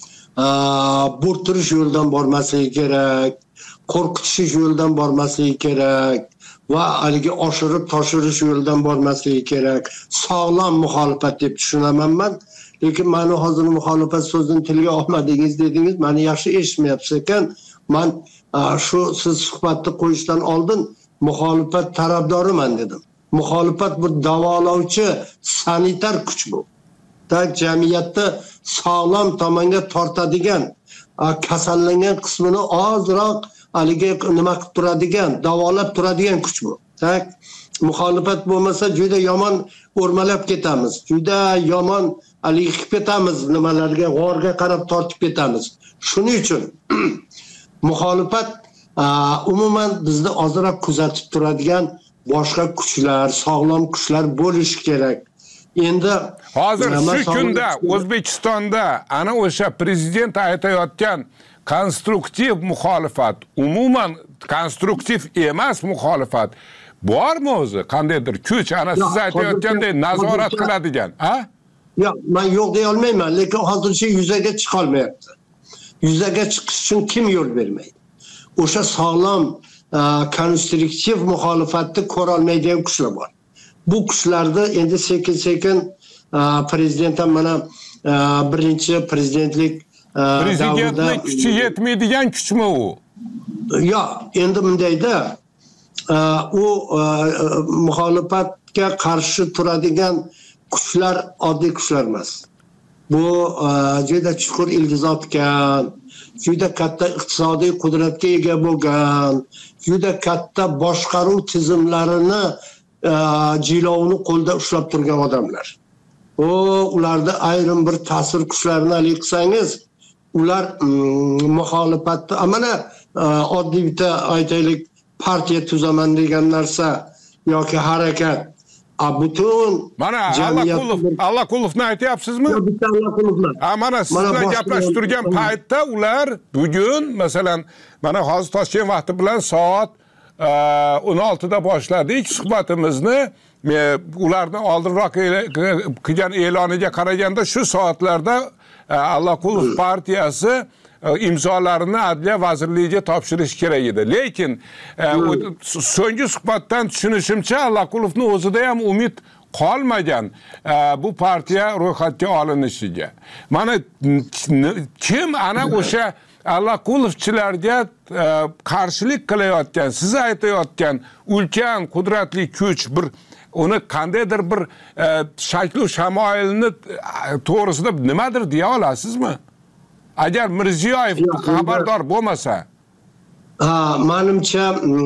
Bo'rttirish yo'ldan bormasligi kerak. Qo'rqitish yo'ldan bormasligi kerak va haligi oshirib toshirish yo'ldan bormasligi kerak. Sog'lom muxolifat deb tushunaman men. Lekin meni hozir muxolifat so'zini tilga olmadingiz dedingiz, meni yaxshi eshitmayapsiz ekan. Men shu siz suhbatni qo'yishdan oldin muxolifat tarafdoriman dedim. Muxolifat bu davolovchi sanitar kuch bu. Da jamiyatda sog'lom tomonga tortadigan, kasallangan qismini ozroq haligi nima qilib turadigan, davolab turadigan kuch bu. Tak muxolifat bo'lmasa juda yomon o'rmalab ketamiz. Juda yomon haligi qilib ketamiz, nimalarga, g'orga qarab tortib ketamiz. Shuning uchun muxolifat umuman bizni ozroq kuzatib turadigan boshqa kuchlar, sog'lom kuchlar bo'lishi kerak. Endi hozir shu kunda O'zbekistonda ana o'sha prezident aytayotgan konstruktiv muxolifat, umuman konstruktiv emas muxolifat bormi o'zi? Qandaydir kuch ana siz aytayotgandek nazorat qiladigan, ha? Yo'q, men yo'q deya olmayman, lekin hozircha yuzaga chiqa olmayapti. Yuzaga chiqish uchun kim yo'l bermaydi? O'sha sog'lom konstruktiv muxolifatni ko'ra olmaydigan kuchlar bor. Bu kuchlarda endi sekin-sekin prezident ham mana birinchi prezidentlik prezidentlik kuchi yetmaydigan kuchmi u? Yo'q, endi bundayda u muxolifatga qarshi turadigan kuchlar oddiy kuchlar emas. Bu juda chuqur ildizotgan, juda katta iqtisodiy qudratga ega bo'lgan, juda katta boshqaruv tizimlarini jilovini qo'lda ushlab turgan odamlar. O ularda ayrim bir ta'sir kuchlarini hali qilsangiz, ular muxolifatni, mana oddiy bitta aytaylik partiya tuzaman degan narsa yoki harakat butun mana Allahqulov, Allahqulovni aytyapsizmi? Bitta Allahqulovlar. Ha, mana siz bilan gaplashib turgan paytda ular bugun masalan mana hozir Toshkent vaqti bilan soat o'n oltida boshladik suhbatimizni. Ularni oldinroq qilgan e'loniga qaraganda shu soatlarda Allahqulov partiyasi imzolarini Adliya vazirligiga topshirish kerak edi. Lekin so'nggi suhbatdan tushunishimcha Allahqulovning o'zida ham umid qolmagan bu partiya ro'yxatga olinishiga. Mana kim ana o'sha Allahqulovchilarga qarshilik qilayotgan, siz aytayotgan ulkan qudratli kuch bir uni qandaydir bir shakl shamoilni to'g'risida nimadir deya olasizmi? Agar Mirziyoyev xabardor bo'lmasa, ha, menimcha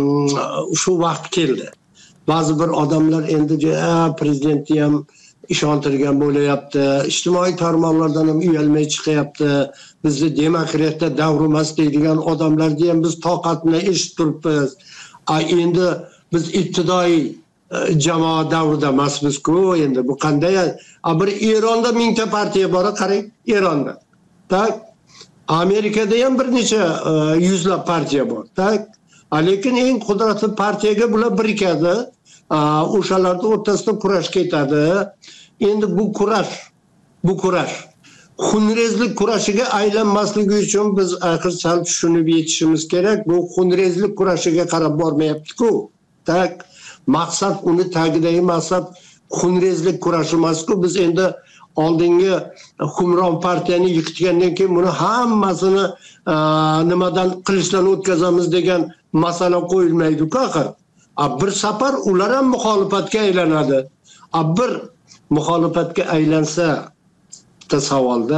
shu vaqt keldi. Ba'zi bir odamlar endi prezidentni ham ishontirgan bo'layapti, ijtimoiy tarmoqlardan ham uyalmay chiqyapti. Bizni demokratiyada davr emas deydigan odamlarga ham biz toqatni eshitib turibmiz. Endi biz ibtidoiy jamoa davrida emasmiz-ku, endi bu qanday? Bir Eronda mingta partiya bor, qarang, Eronda. Tak Amerikada ham bir necha yuzlab partiya bor. Tak lekin eng qudratli partiyaga bular birikadi. O'shalarning o'rtasida kurash ketadi. Endi bu kurash, bu kurash xunrezlik kurashiga aylanmasligi uchun biz axir sal tushunib yetishimiz kerak. Bu xunrezlik kurashiga qarab bormayapti-ku. Tak maqsad uni tagidagi maqsad xunrezlik kurashi emas-ku. Biz endi oldingi hukmron partiyani yiqitgandan keyin buni hammasini nimadan qilishdan o'tkazamiz degan masala qo'yilmaydi-ku axir. Bir safar ular ham muxolifatga aylanadi. Bir muxolifatga aylansa bitta savolda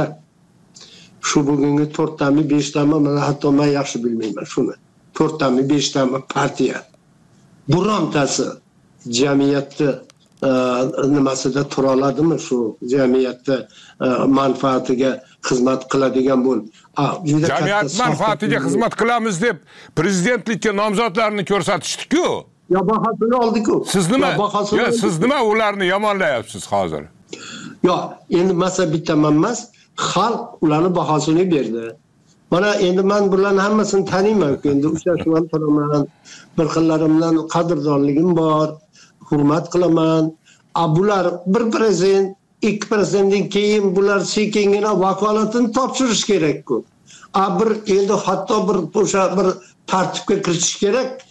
shu bugungi to'rttami beshtami, mana hatto men yaxshi bilmayman shuni. to'rttami beshtami partiya birontasi jamiyatni nimasida tura oladimi, shu jamiyatda manfaatiga xizmat qiladigan bo'l. Jamiyat manfaatiga xizmat qilamiz deb prezidentlikka nomzodlarni ko'rsatishdi-ku. Ya bahosini oldi-ku. Siz nima? Yo, siz nima ularni yomonlayapsiz hozir? Yo'q, endi masala bitta emas, xalq ularni bahosini berdi. Mana endi men bularning hammasini taniyman, endi uchrashib ham turaman, bir xillarimdan qadrdonligim bor, hurmat qilaman. Bular bir prezident, ikki prezidentdan keyin bular sekingina vakolatini topshirish kerak-ku. Bir endi hatto bir o'sha bir tartibga kiritish kerak.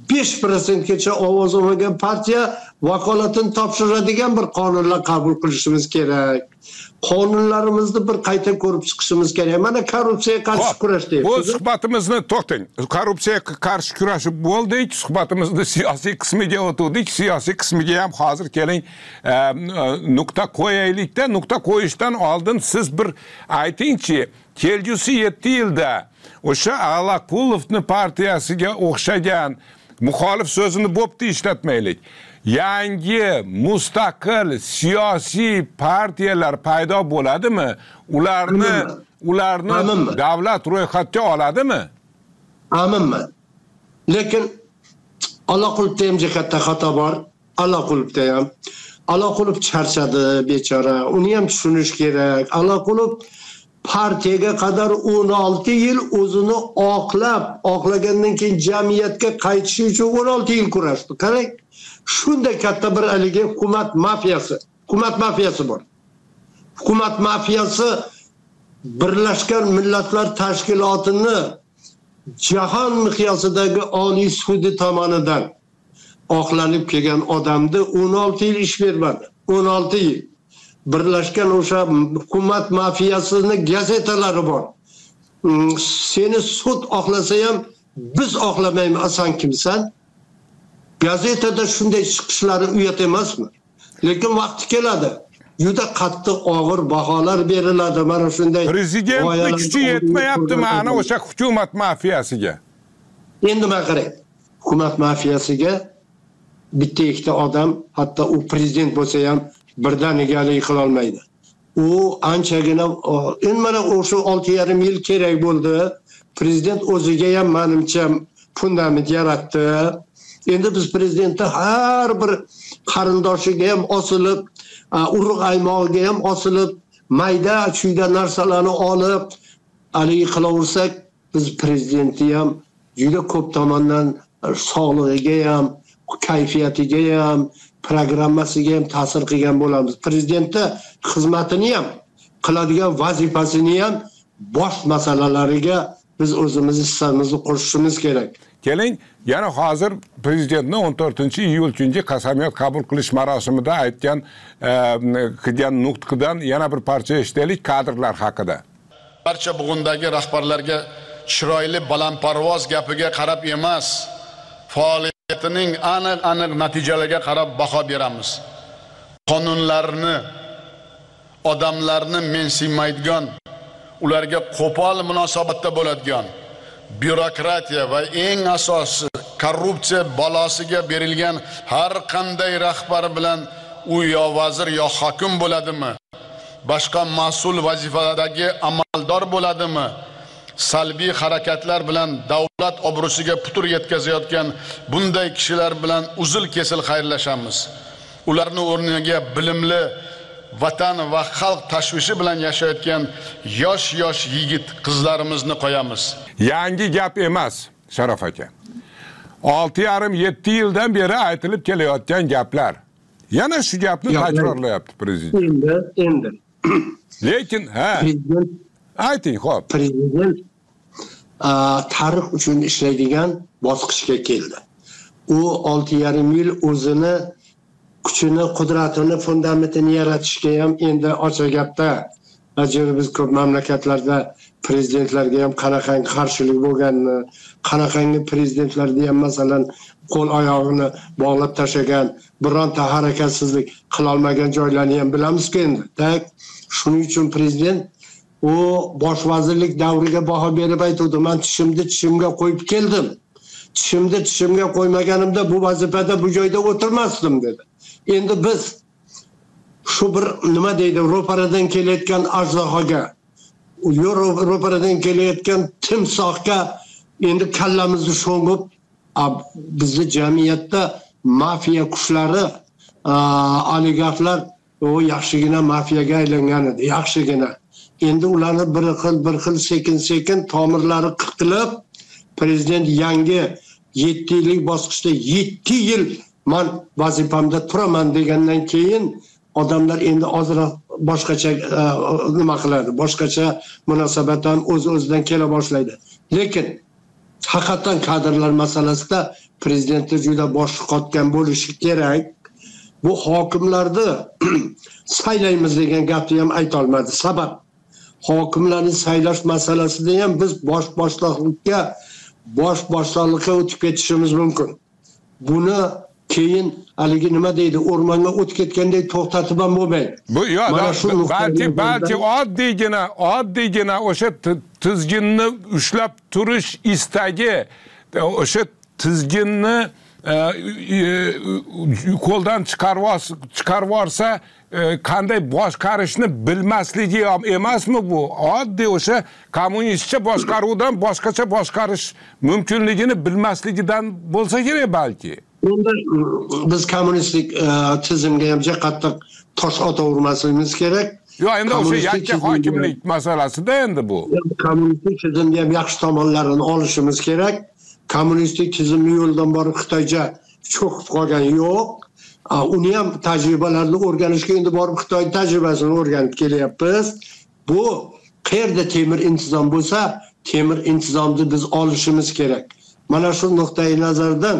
besh prosentgacha ovoz olmagan partiya vakolatini topshiradigan bir qonunlar qabul qilishimiz kerak. Qonunlarimizni bir qayta ko'rib chiqishimiz kerak. Mana korrupsiyaga qarshi kurash deyapmiz. Bu suhbatimizni to'xtang. Korrupsiyaga qarshi kurashib bo'ldik. Suhbatimizni siyosiy qismiga o'tdik. Siyosiy qismiga ham hozir keling nuqta qo'yaylikda. Nuqta qo'yishdan oldin siz bir aytingchi, kelgusi yetti yilda o'sha Alaqulovni partiyasiga o'xshagan muxolif so'zini bo'pti ishlatmaylik. Yangi mustaqil siyosiy partiyalar paydo bo'ladimi? Ularni ularni davlat ro'yxatga oladimi? Aminman. Lekin Alaqulovda ham jihatda xato bor. Alaqulovda ham Alaqulov charchadi bechora. Uni ham tushunish kerak. Alaqulov partiyaga qadar o'n olti yil o'zini oqlab, oqlagandan keyin jamiyatga qaytishi uchun o'n olti yil kurashdi. Qarang, shunday katta bir haligi hukumat mafiyasi, hukumat mafiyasi bor. Hukumat mafiyasi Birlashgan Millatlar Tashkilotini jahon miqyosidagi Oliy sudi tomonidan oqlanib kelgan odamni o'n olti yil ish bermadi. o'n olti yil. Birlashgan o'sha hukumat mafiyasini gazetalari bor. Seni sud oqlasa ham biz oqlamaymiz, asan kimsan? Gazetada shunday chiqishlari uyat emasmi? Lekin vaqti keladi. Juda qattiq og'ir baholar beriladi mana shunday. Prezidentning kuchi yetmayapti mana o'sha hukumat mafiyasiga. Endi men qarang. Hukumat mafiyasiga bitta ikkita odam, hatto u prezident bo'lsa ham birdan egalik qila olmaydi. U anchagina endi mana o'sha olti yarim yil kerak bo'ldi. Prezident o'ziga ham menimcha fundament yaratdi. Endi biz prezidentni har bir qarindoshiga ham osilib, urug' aymog'iga ham osilib, mayda chuyda narsalarni olib, haligi qilaversak, biz prezidentni ham juda ko'p tomondan sog'lig'iga ham, kayfiyatiga ham, programmasiga ham ta'sir qilgan bo'lamiz. Prezidentni xizmatini ham, qiladigan vazifasini ham bosh masalalariga biz o'zimiz hissamizni qo'shishimiz kerak. Keling, yana hozir prezidentning o'n to'rtinchi iyul kungi qasamyod qabul qilish marosimida aytgan qilgan nutqidan yana bir parcha eshitaylik kadrlar haqida. Barcha bug'undagi rahbarlarga chiroyli balandparvoz gapiga qarab emas, faoliyatining aniq-aniq natijalariga qarab baho beramiz. Qonunlarni, odamlarni mensimaydigan, ularga qo'pol munosabatda bo'ladigan byurokratiya va eng asosiysi korrupsiya balosiga berilgan har qanday rahbar bilan u yo vazir yo hokim bo'ladimi, boshqa mas'ul vazifadagi amaldor bo'ladimi, salbiy harakatlar bilan davlat obro'siga putur yetkazayotgan bunday kishilar bilan uzil kesil xayrlashamiz. Ularning o'rniga bilimli, vatan va xalq tashvishi bilan yashayotgan yosh-yosh yigit qizlarimizni qo'yamiz. Yangi gap emas, Sharof aka. olti yarim yetti yildan beri aytilib kelayotgan gaplar. Yana shu gapni takrorlayapti prezident. Endi, endi. Lekin, ha. Prezident ayting, xo'p. Prezident tarix uchun ishlaydigan bosqichga keldi. U olti yarim yil o'zini kuchini, qudratini, fundamentini yaratishga ham endi ochiq gapda. Ajab biz ko'p mamlakatlarda prezidentlarga ham qanaqangi qarshilik bo'lganini, qanaqangi prezidentlarga ham masalan qo'l oyog'ini bog'lab tashlagan, bironta harakatsizlik qila olmagan joylarni ham bilamiz-ku endi. Tak, shuning uchun prezident u bosh vazirlik davriga baho berib aytdi, men tishimni tishimga qo'yib keldim. Tishimni tishimga qo'ymaganimda bu vazifada bu joyda o'tirmasdim dedi. Endi biz shu bir nima deydi, ro'paradan kelayotgan ajdahoga, ro'paradan kelayotgan timsohga endi kallamizni sho'ngib, bizni jamiyatda mafiya kuchlari, oligarxlar o yaxshigina mafiyaga aylangan edi, yaxshigina. Endi ularni bir xil bir xil sekin-sekin tomirlari qiqilib, prezident yangi yetti yillik bosqichda yetti yil men vazifamda turaman degandan keyin odamlar endi ozroq boshqacha nima qiladi, boshqacha munosabatdan o'z-o'zidan kela boshlaydi. Lekin haqiqatan kadrlar masalasida prezidenti juda boshi qotgan bo'lishi kerak. Bu hokimlarni saylaymiz degan gapni ham ayta olmadi. Sabab hokimlarni saylash masalasida ham biz bosh boshliqlikka bosh boshliqlikka o'tib ketishimiz mumkin. Buni keyin haligi nima deydi, o'rmonga o'tib ketgandek to'xtatib ham bo'lmaydi. Bu yo'q, balki balki oddiygina, oddiygina o'sha tizginni ushlab turish istagi, o'sha tizginni qo'ldan chiqarib yorsa qanday boshqarishni bilmasligi ham emasmi bu? Oddiy o'sha kommunistcha boshqaruvdan boshqacha boshqarish mumkinligini bilmasligidan bo'lsa kerak balki. Unda biz kommunistik tizimga ham qattiq tosh otavermasligimiz kerak. Yo'q, endi o'sha yakka hokimlik masalasida endi bu. Kommunistik tizimga ham yaxshi tomonlarini olishimiz kerak. Kommunistik tizimni yo'ldan borib Xitoycha cho'qib qolgani yo'q. Uni ham tajribalarini o'rganishga endi borib Xitoy tajribasini o'rganib kelyapmiz. Bu qayerda temir intizom bo'lsa, temir intizomni biz olishimiz kerak. Mana shu nuqtai nazardan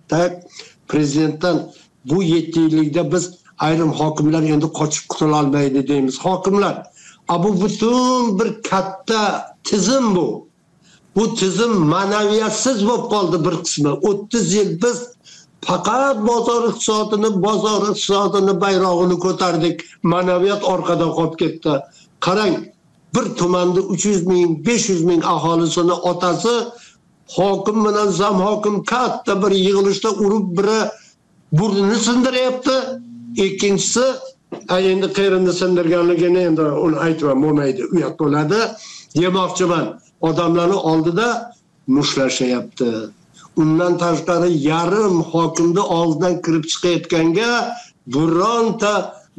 prezidentdan bu yetti yillikda biz ayrim hokimlar endi qochib qutula olmaydi deymiz. Hokimlar, bu butun bir katta tizim bu. Bu tizim ma'naviyatsiz bo'lib qoldi bir qismi. o'ttiz yil biz faqat bozor iqtisodini, bozor iqtisodini bayrog'ini ko'tardik. Ma'naviyat orqada qolib ketdi. Qarang, bir tumanda uch yuz ming, besh yuz ming aholisini otasi hokim bilan zam hokim katta bir yig'ilishda urib biri burnini sindiryapti. Ikkinchisi endi qayerni sindirganligini endi uni aytmam bo'lmaydi, uyat bo'ladi. Demoqchiman, odamlarni oldida mushlashyapti. Undan tashqari yarim hokimni oldidan kirib chiqayotganga bironta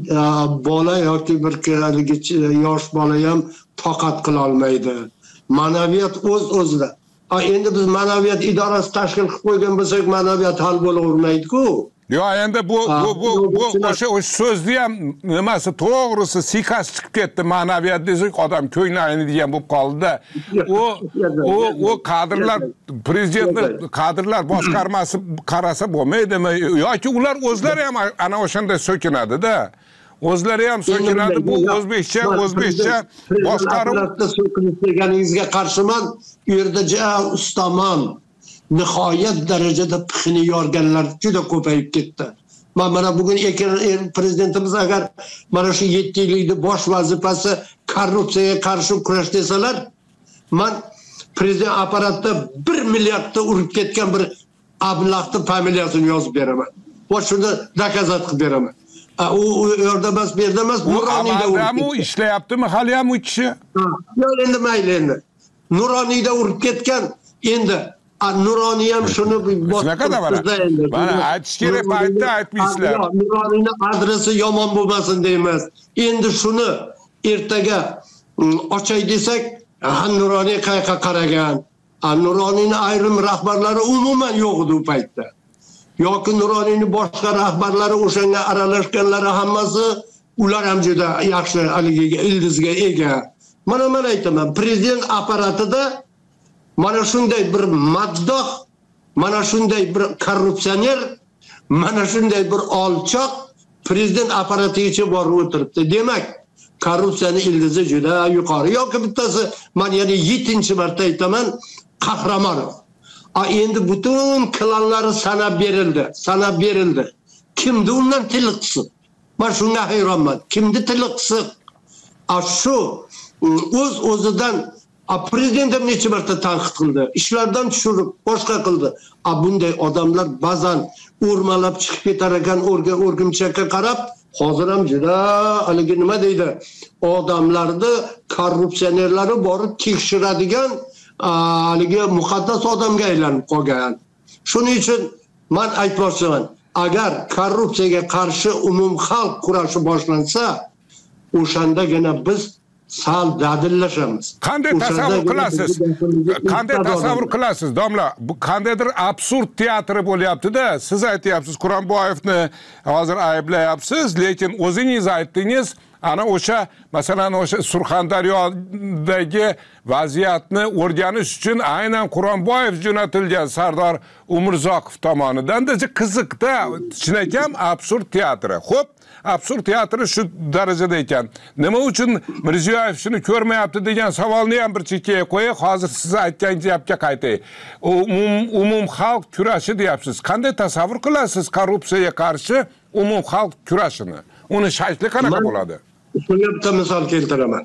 bola yoki bir yosh bola ham toqat qila olmaydi. Ma'naviyat o'z o'zida. Endi biz ma'naviyat idorasi tashkil qilib qo'ygan bo'lsak, ma'naviyat hal bo'lavermaydi-ku. Yo'q, endi bu bu bu bu o'sha so'zni ham nimasi to'g'risi sikas chiqib ketdi. Ma'naviyat desak odam ko'nglaydigan bo'lib qoldi-da. U u u kadrlar prezidentni kadrlar boshqarmasi qarasa bo'lmaydimi yoki ular o'zlari ham ana o'shanda so'kinadi-da. O'zlari ham so'kinadi. Bu o'zbekcha, o'zbekcha boshqaruv deganingizga qarshiman. U yerda ja ustaman. Nihoyat darajada pixini yorganlar juda ko'payib ketdi. Mana bugun prezidentimiz agar mana shu yetti yillik bosh vazifasi korrupsiyaga qarshi kurash desalar, men prezident apparatida bir milliardta urib ketgan bir ablahni familiyasini yozib beraman. Va shuni dokazat qilib beraman. U yerda emas, bu yerda emas, Nuroniyda urib ketgan. U ishlayaptimi hali ham u kishi? Yo'q, endi mayli endi. Nuroniyda urib ketgan, endi Nuroniy ham shuni boshqa mana aytish kerak paytda aytmaysizlar. Nuroniyning adresi yomon bo'lmasin deymiz. Endi shuni ertaga ochay desak, ha Nuroniy qayerga qaragan? Nuroniyning ayrim rahbarlari umuman yo'q edi u paytda. Yoki Nuroniyning boshqa rahbarlari o'shanga aralashganlari hammasi ular ham juda yaxshi haligiga ildizga ega. Mana men aytaman, prezident apparatida mana shunday bir maddoh, mana shunday bir korrupsioner, mana shunday bir olchoq prezident apparatigacha borib o'tiribdi. Demak, korrupsiyaning ildizi juda yuqori. Yoki bittasi, men yana yettinchi marta aytaman, Qahramonov. A endi butun klanlari sanab berildi, sanab berildi. Kimdi undan tiliqsin? Men shunga hayronman. Kimdi tiliqsin? A shu o'z o'zidan A prezident ham necha marta tanqid qildi, ishlardan tushirib, boshqa qildi. A bunday odamlar ba'zan o'rmalab chiqib ketar ekan, o'rgimchakka qarab, hozir ham juda haligi nima deydi, odamlarni korrupsionerlari borib tekshiradigan haligi muqaddas odamga aylanib qolgan. Shuning uchun men aytmoqchiman, agar korrupsiyaga qarshi umumxalq kurashi boshlansa, o'shandagina biz sal dadillashamiz. Qanday tasavvur qilasiz? Qanday tasavvur qilasiz, domla? Bu qandaydir absurd teatri bo'lyapti-da. Siz aytyapsiz, Quronboyevni hozir ayblayapsiz, lekin o'zingiz aytdingiz, ana o'sha, masalan, o'sha Surxondaryodagi vaziyatni o'rganish uchun aynan Quronboyev jo'natilgan Sardor Umurzoqov tomonidan da qiziqda, chinakam absurd teatri. Xo'p, absurd teatri shu darajada ekan. Nima uchun Mirziyoyev shuni ko'rmayapti degan savolni ham bir chekkaga qo'yib, hozir siz aytgan gapga qaytay. Umum umum xalq kurashi deyapsiz. Qanday tasavvur qilasiz korrupsiyaga qarshi umum xalq kurashini? Uni shakli qanaqa bo'ladi? Shunga bitta misol keltiraman.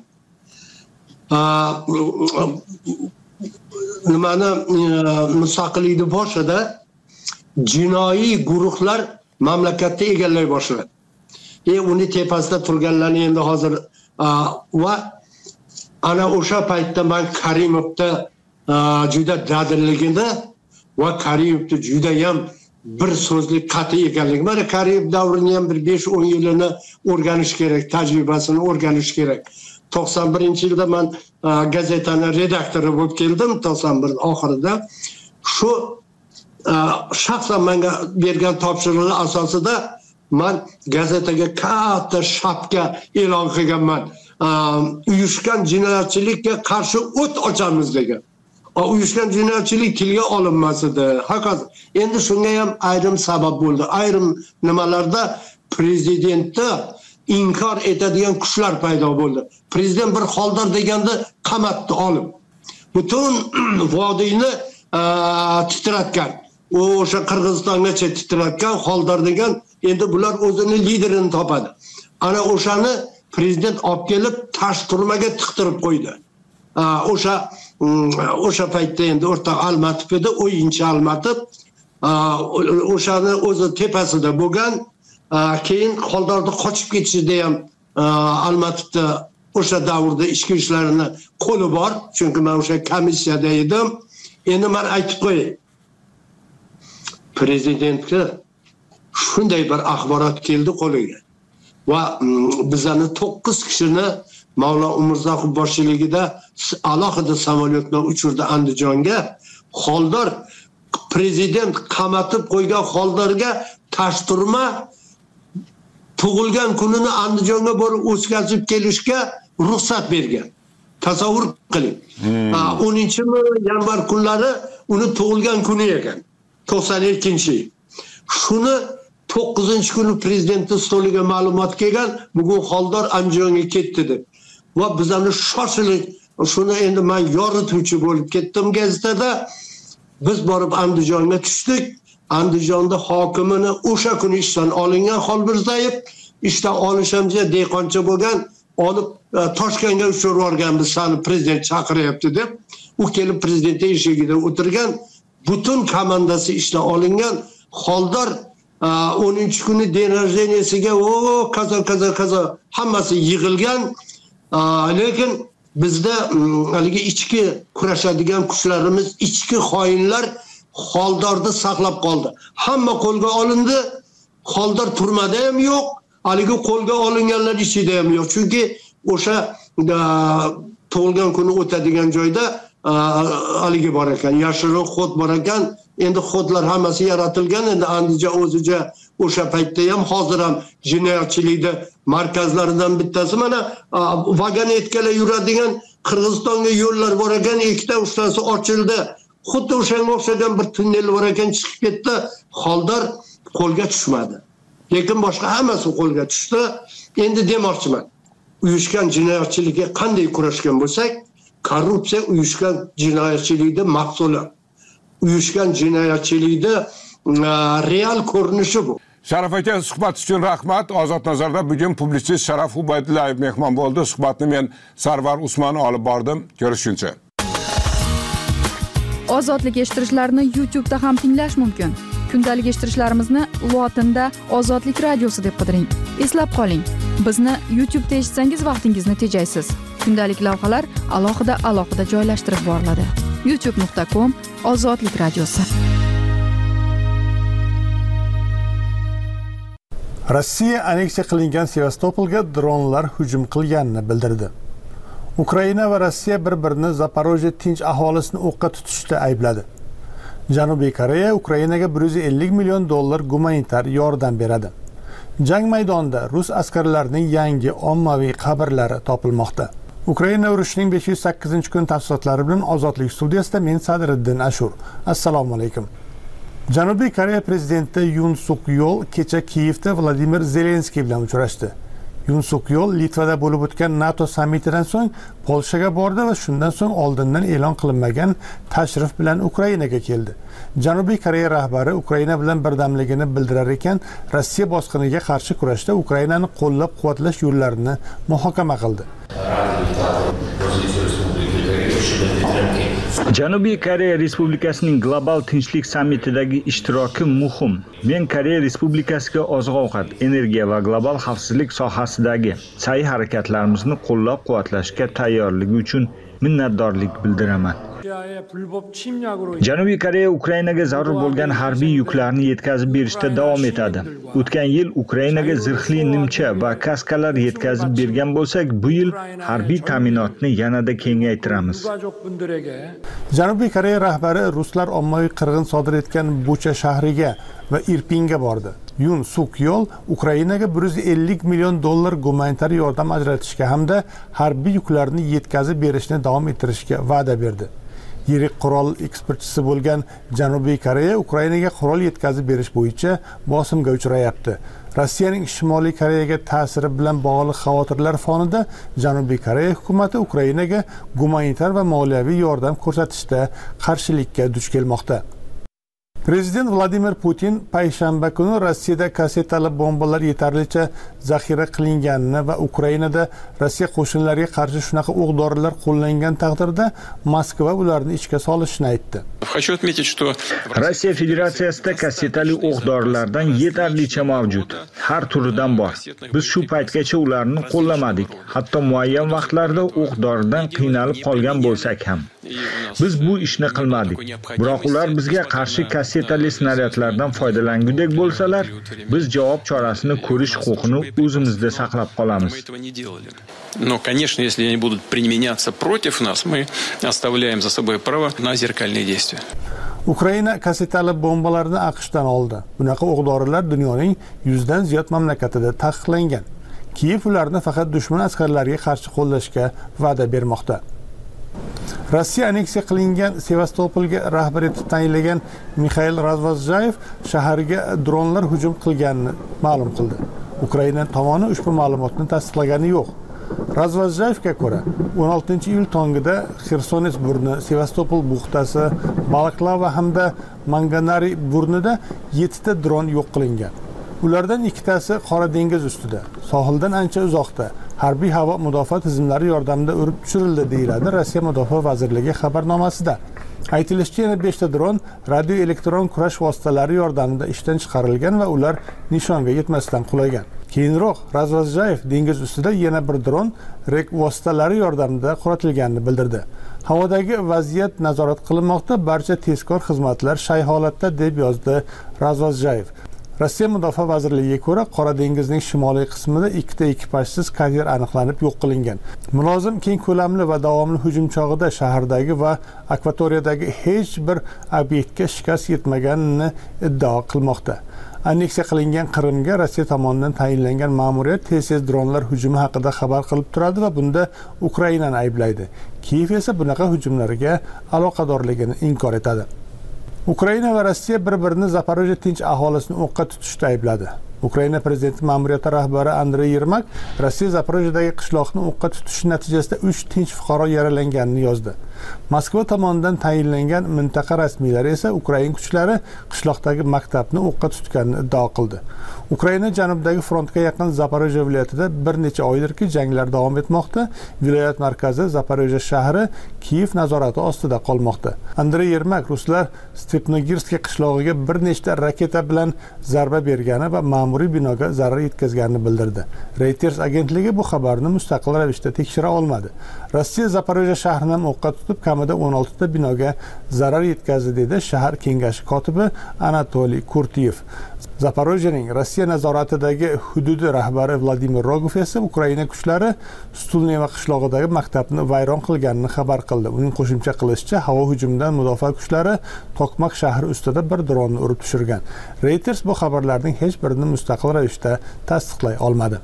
Nimani mustaqillikni boshida jinoiy guruhlar mamlakatni egallay boshladi. E uni tepasida turganlarni endi hozir va ana o'sha paytda men Karimovda juda dadilligida va Karimovda juda ham bir so'zlik qat'iy ekanligi. Mana Karimov davrini ham bir besh o'n yilini o'rganish kerak, tajribasini o'rganish kerak. to'qson birinchi yilda men gazetani redaktori bo'lib keldim, to'qson bir oxirida. Shu shaxsan menga bergan topshiriqlar asosida men gazetaga katta shapka e'lon qilganman. Uyushgan jinoyatchilikka qarshi o't ochamiz degan. Uyushgan jinoyatchilik tilga olinmasidi. Hokazo. Endi shunga ham ayrim sabab bo'ldi. Ayrim nimalarda prezidentni inkor etadigan kuchlar paydo bo'ldi. Prezident bir Xoldor deganda qamatdi olib. Butun vodiyni titratgan. O'sha Qirg'izistongacha titratgan Xoldor degan endi bular o'zini liderini topadi. Ana o'shani prezident olib kelib tash turmaga tiqtirib qo'ydi. O'sha o'sha paytda endi o'rtoq Almatov edi, o'yinchi Almatov o'shani o'zi tepasida bo'lgan. Keyin Xoldorni qochib ketishida ham Almatovda o'sha davrda ichki ishlarini qo'li bor, chunki men o'sha komissiyada edim. Endi men aytib qo'yay. Prezidentga shunday bir axborot keldi qo'liga. Va bizani to'qqiz kishini Mavlon Umurzoqov boshchiligida alohida samolyotdan uchirdi Andijonga. Xoldor prezident qamatib qo'ygan Xoldorga tashturma tug'ilgan kunini Andijonga borib o'tkazib kelishga ruxsat bergan. Tasavvur qiling. o'ninchi yanvar kunlari uni tug'ilgan kuni ekan. to'qson ikkinchi yil. Shuni to'qqizinchi kuni prezidentning stoliga ma'lumot kelgan, bugun Xoldor Andijonga ketdi deb. Va bizlarni shoshilik shuni endi men yorituvchi bo'lib ketdim gazetada. Biz borib Andijonga tushdik. Andijonda hokimini o'sha kuni ishdan olingan Xolmirzayev ishdan olishamcha dehqoncha bo'lgan, olib Toshkentga uchirib yuborgan, biz seni prezident chaqiryapti deb. U kelib prezidentning eshigida o'tirgan, butun komandasi ishdan olingan. Xoldor o'ninchi kuni den rожденияsiga o kaza kaza kaza hammasi yig'ilgan. Lekin bizda haligi ichki kurashadigan kuchlarimiz, ichki xoinlar Xoldorni saqlab qoldi. Hamma qo'lga olindi. Xoldor turmada ham yo'q, haligi qo'lga olinganlar ichida ham yo'q. Chunki o'sha tug'ilgan kuni o'tadigan joyda haligi bor ekan, yashirin xod bor ekan. Endi xodlar hammasi yaratilgan. Endi Andijon o'zicha o'sha paytda ham hozir ham jinoyatchilikda markazlaridan bittasi mana vagonetkalar yuradigan Qirg'izistonga yo'llar bor ekan, ikkita uchtasi ochildi. Xuddi o'shanga o'xshagan bir tunnel bor ekan, chiqib ketdi. Xoldor qo'lga tushmadi. Lekin boshqa hammasi qo'lga tushdi. Endi demoqchiman, uyushgan jinoyatchilikka qanday kurashgan bo'lsak, korrupsiya uyushgan jinoyatchilikda mahsuli. Uyushgan jinoyatchilikda real ko'rinishi bu. Sharaf aka, suhbat uchun rahmat. Ozod nazarda bugun publitsist Sharaf Ubaydullayev mehmon bo'ldi. Suhbatni men Sarvar Usmonov olib bordim. Ko'rishguncha. Ozodlik eshittirishlarni YouTube da ham tinglash mumkin. Kundalik eshittirishlarimizni lotinda Ozodlik radiosi deb qidiring. Eslab qoling, bizni YouTube da eshitsangiz vaqtingizni tejaysiz. Kundalik lavhalar alohida alohida joylashtirib boriladi. youtube nuqta com Ozodlik radiosi. Rossiya aneksiya qilingan Sevastopolga dronlar hujum qilganini bildirdi. Ukraina va Rossiya bir-birini Zaporojye tinch aholisini o'qqa tutishda aybladi. Janubiy Koreya Ukrainaga bir yuz ellik million dollar gumanitar yordam beradi. Jang maydonida rus askarlarining yangi ommaviy qabrlari topilmoqda. Ukraina urushining besh yuz sakkizinchi kun tafsilotlari bilan Ozodlik studiyasida men Sadriddin Ashur. Assalomu alaykum. Janubiy Koreya prezidenti Yoon Suk Yeol kecha Kiyevda Vladimir Zelenskiy bilan uchrashdi. Yoon Suk Yeol Litvada bo'lib o'tgan NATO sammitidan so'ng Polshaga bordi va shundan so'ng oldindan e'lon qilinmagan tashrif bilan Ukrainaga keldi. Janubiy Koreya rahbari Ukraina bilan birdamligini bildirar ekan, Rossiya bosqiniga qarshi kurashda Ukrainani qo'llab-quvvatlash yo'llarini muhokama qildi. Janubiy Koreya Respublikasining global tinchlik sammitidagi ishtiroki muhim. Men Koreya Respublikasiga oziq-ovqat, energiya va global xavfsizlik sohasidagi sa'y harakatlarimizni qo'llab-quvvatlashga tayyorligi uchun minnatdorlik bildiraman. Janubiy Koreya Ukrainaga zarur bo'lgan harbiy yuklarni yetkazib berishda davom etadi. O'tgan yil Ukrainaga zirhli nimcha va kaskalar yetkazib bergan bo'lsak, bu yil harbiy ta'minotni yanada kengaytiramiz. Janubiy Koreya rahbari ruslar ommaviy qirg'in sodir etgan Bucha shahriga va Irpinga bordi. Yoon Suk Yeol Ukrainaga bir yuz ellik million dollar gumanitar yordam ajratishga hamda harbiy yuklarni yetkazib berishni davom ettirishga va'da berdi. Yirik qurol eksportchisi bo'lgan Janubiy Koreya Ukrainaga qurol yetkazib berish bo'yicha bosimga uchrayapti. Rossiyaning Shimoliy Koreyaga ta'siri bilan bog'liq xavotirlar fonida Janubiy Koreya hukumati Ukrainaga gumanitar va moliyaviy yordam ko'rsatishda qarshilikka duch kelmoqda. Prezident Vladimir Putin payshanba kuni Rossiyada kassetali bombalar yetarlicha zaxira qilinganini va Ukrainada Rossiya qo'shinlariga qarshi shunaqa o'q-dorilar qo'llangan taqdirda Moskva ularni ishga solishini aytdi. Rossiya Federatsiyasida kassetali o'q-dorilardan yetarlicha mavjud. Har turidan bor. Biz shu paytgacha ularni qo'llamadik. Hatto muayyan vaqtlarda o'q-doridan qiynalib qolgan bo'lsak ham. Biz bu ishni qilmadik. Biroq ular bizga qarshi kassetali snaryadlardan foydalangudek bo'lsalar, biz javob chorasini ko'rish huquqini o'zimizda saqlab qolamiz. Но, конечно, если они будут применяться против нас, мы оставляем за собой право на зеркальные действия. Ukraina kassetali bombalarni AQShdan oldi. Bunaqa o'q-dorilar dunyoning yuzdan ziyod mamlakatida taqiqlangan. Kiyev ularni faqat dushman askarlariga qarshi qo'llashga va'da bermoqda. Rossiya aneksiya qilingan Sevastopolga rahbar etib tayinlagan Mikhail Razvozjayev shaharga dronlar hujum qilganini ma'lum qildi. Ukraina tomoni ushbu ma'lumotni tasdiqlagani yo'q. Razvozjayevga ko'ra, o'n oltinchi iyul tongida Xersones burni, Sevastopol buxtasi, Balaklava hamda Manganari burnida yettita dron yo'q qilingan. Ulardan ikkitasi Qora dengiz ustida, sohildan ancha uzoqda harbiy havo mudofaa tizimlari yordamida urib tushirildi deyiladi Rossiya Mudofaa vazirligi xabarnomasida. Aytilishicha, yana beshta dron radioelektron kurash vositalari yordamida ishdan chiqarilgan va ular nishonga yetmasdan qulagan. Keyinroq Razvozjayev dengiz ustida yana bir dron rek vositalari yordamida quratilganini bildirdi. Havodagi vaziyat nazorat qilinmoqda, barcha tezkor xizmatlar shay holatda, deb yozdi Razvozjayev. Rossiya Mudofaa vazirligiga ko'ra, Qora dengizning shimoliy qismida ikkita ekipajsiz kater aniqlanib yo'q qilingan. Mulozim keng ko'lamli va davomli hujum chog'ida shahardagi va akvatoriyadagi hech bir obyektga shikast yetmaganini iddao qilmoqda. Anneksiya qilingan Qrimga Rossiya tomonidan tayinlangan ma'muriyat tez-tez dronlar hujumi haqida xabar qilib turadi va bunda Ukrainani ayblaydi. Kiyev esa bunaqa hujumlarga aloqadorligini inkor etadi. Ukraina va Rossiya bir-birini Zaporojye tinch aholisini o'qqa tutishda aybladi. Ukraina prezidenti ma'muriyati rahbari Andrey Yermak Rossiya Zaporojyedagi qishloqni o'qqa tutishi natijasida uch tinch fuqaro yaralanganini yozdi. Moskva tomonidan tayinlangan mintaqa rasmiylari esa Ukraina kuchlari qishloqdagi maktabni o'qqa tutganini iddao qildi. Ukraina janubdagi frontga yaqin Zaporojye viloyatida bir necha oydirki janglar davom etmoqda. Viloyat markazi Zaporojye shahri Kiyev nazorati ostida qolmoqda. Andrey Yermak ruslar Stepnogirskiy qishlog'iga bir nechta raketa bilan zarba bergani va ma'muriy binoga zarar yetkazganini bildirdi. Reuters agentligi bu xabarni mustaqil ravishda tekshira olmadi. Rossiya Zaporojye shahrini o'qqa tutib kamida o'n oltita binoga zarar yetkazdi dedi shahar kengashi kotibi Anatoliy Kurtiyev. Zaporojyening Rossiya nazoratidagi hududi rahbari Vladimir Rogov esa Ukraina kuchlari Stulneva qishlog'idagi maktabni vayron qilganini xabar qildi. Uning qo'shimcha qilishicha, havo hujumidan mudofaa kuchlari Tokmak shahri ustida bir dronni urib tushirgan. Reuters bu xabarlarning hech birini mustaqil ravishda tasdiqlay olmadi.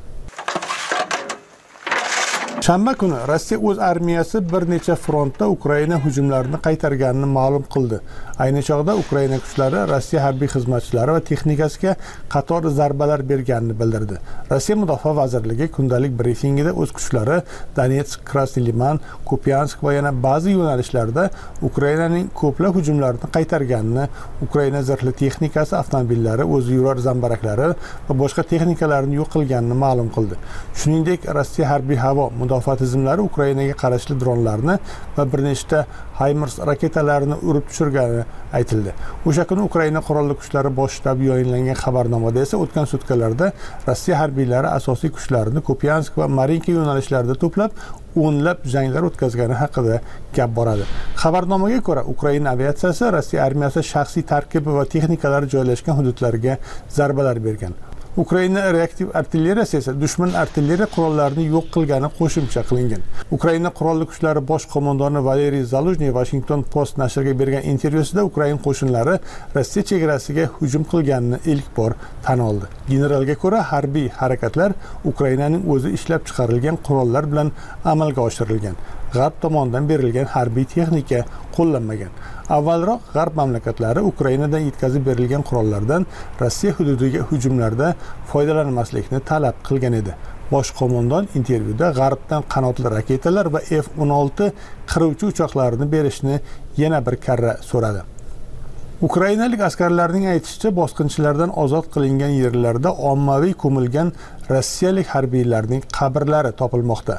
Shanba kuni Rossiya o'z armiyasi bir necha frontda Ukraina hujumlarini qaytarganini ma'lum qildi. Ayni chog'da Ukraina kuchlari Rossiya harbiy xizmatchilari va texnikasiga qator zarbalar berganini bildirdi. Rossiya Mudofaa vazirligi kundalik brifingida o'z kuchlari Donetsk, Krasnoy Liman, Kupiansk va yana ba'zi yo'nalishlarda Ukrainaning ko'plab hujumlarini qaytarganini, Ukraina zirhli texnikasi, avtomobillari, o'zi yurar zambaraklari va boshqa texnikalarni yo'q qilganini ma'lum qildi. Shuningdek, Rossiya harbiy havo mudofaa tizimlari Ukrainaga qarashli dronlarni va bir nechta HIMARS raketalarini urib tushirgani aytildi. O'sha kuni Ukraina qurolli kuchlari bosh shtabi yayinlangan xabarnomada esa o'tgan sutkalarda Rossiya harbiylari asosiy kuchlarini Kupiansk va Marinka yo'nalishlarida to'plab o'nlab janglar o'tkazgani haqida gap boradi. Xabarnomaga ko'ra, Ukraina aviatsiyasi Rossiya armiyasi shaxsiy tarkibi va texnikalari joylashgan hududlarga zarbalar bergan. Ukraina reaktiv artilleriyasi esa dushman artilleriya qurollarini yo'q qilgani qo'shimcha qilingan. Ukraina qurolli kuchlari bosh qo'mondoni Valeriy Zaluzhny Washington Post nashriga bergan intervyusida Ukraina qo'shinlari Rossiya chegarasiga hujum qilganini ilk bor tan oldi. Generalga ko'ra, harbiy harakatlar Ukrainaning o'zi ishlab chiqarilgan qurollar bilan amalga oshirilgan. G'arb tomonidan berilgan harbiy texnika qo'llanmagan. Avvalroq G'arb mamlakatlari Ukrainadan yetkazib berilgan qurollardan Rossiya hududiga hujumlarda foydalanmaslikni talab qilgan edi. Bosh qo'mondon intervyuda G'arbdan qanotli raketalar va F o'n olti qiruvchi uchoqlarini berishni yana bir karra so'radi. Ukrainalik askarlarning aytishicha, bosqinchilardan ozod qilingan yerlarda ommaviy ko'milgan rossiyalik harbiylarning qabrlari topilmoqda.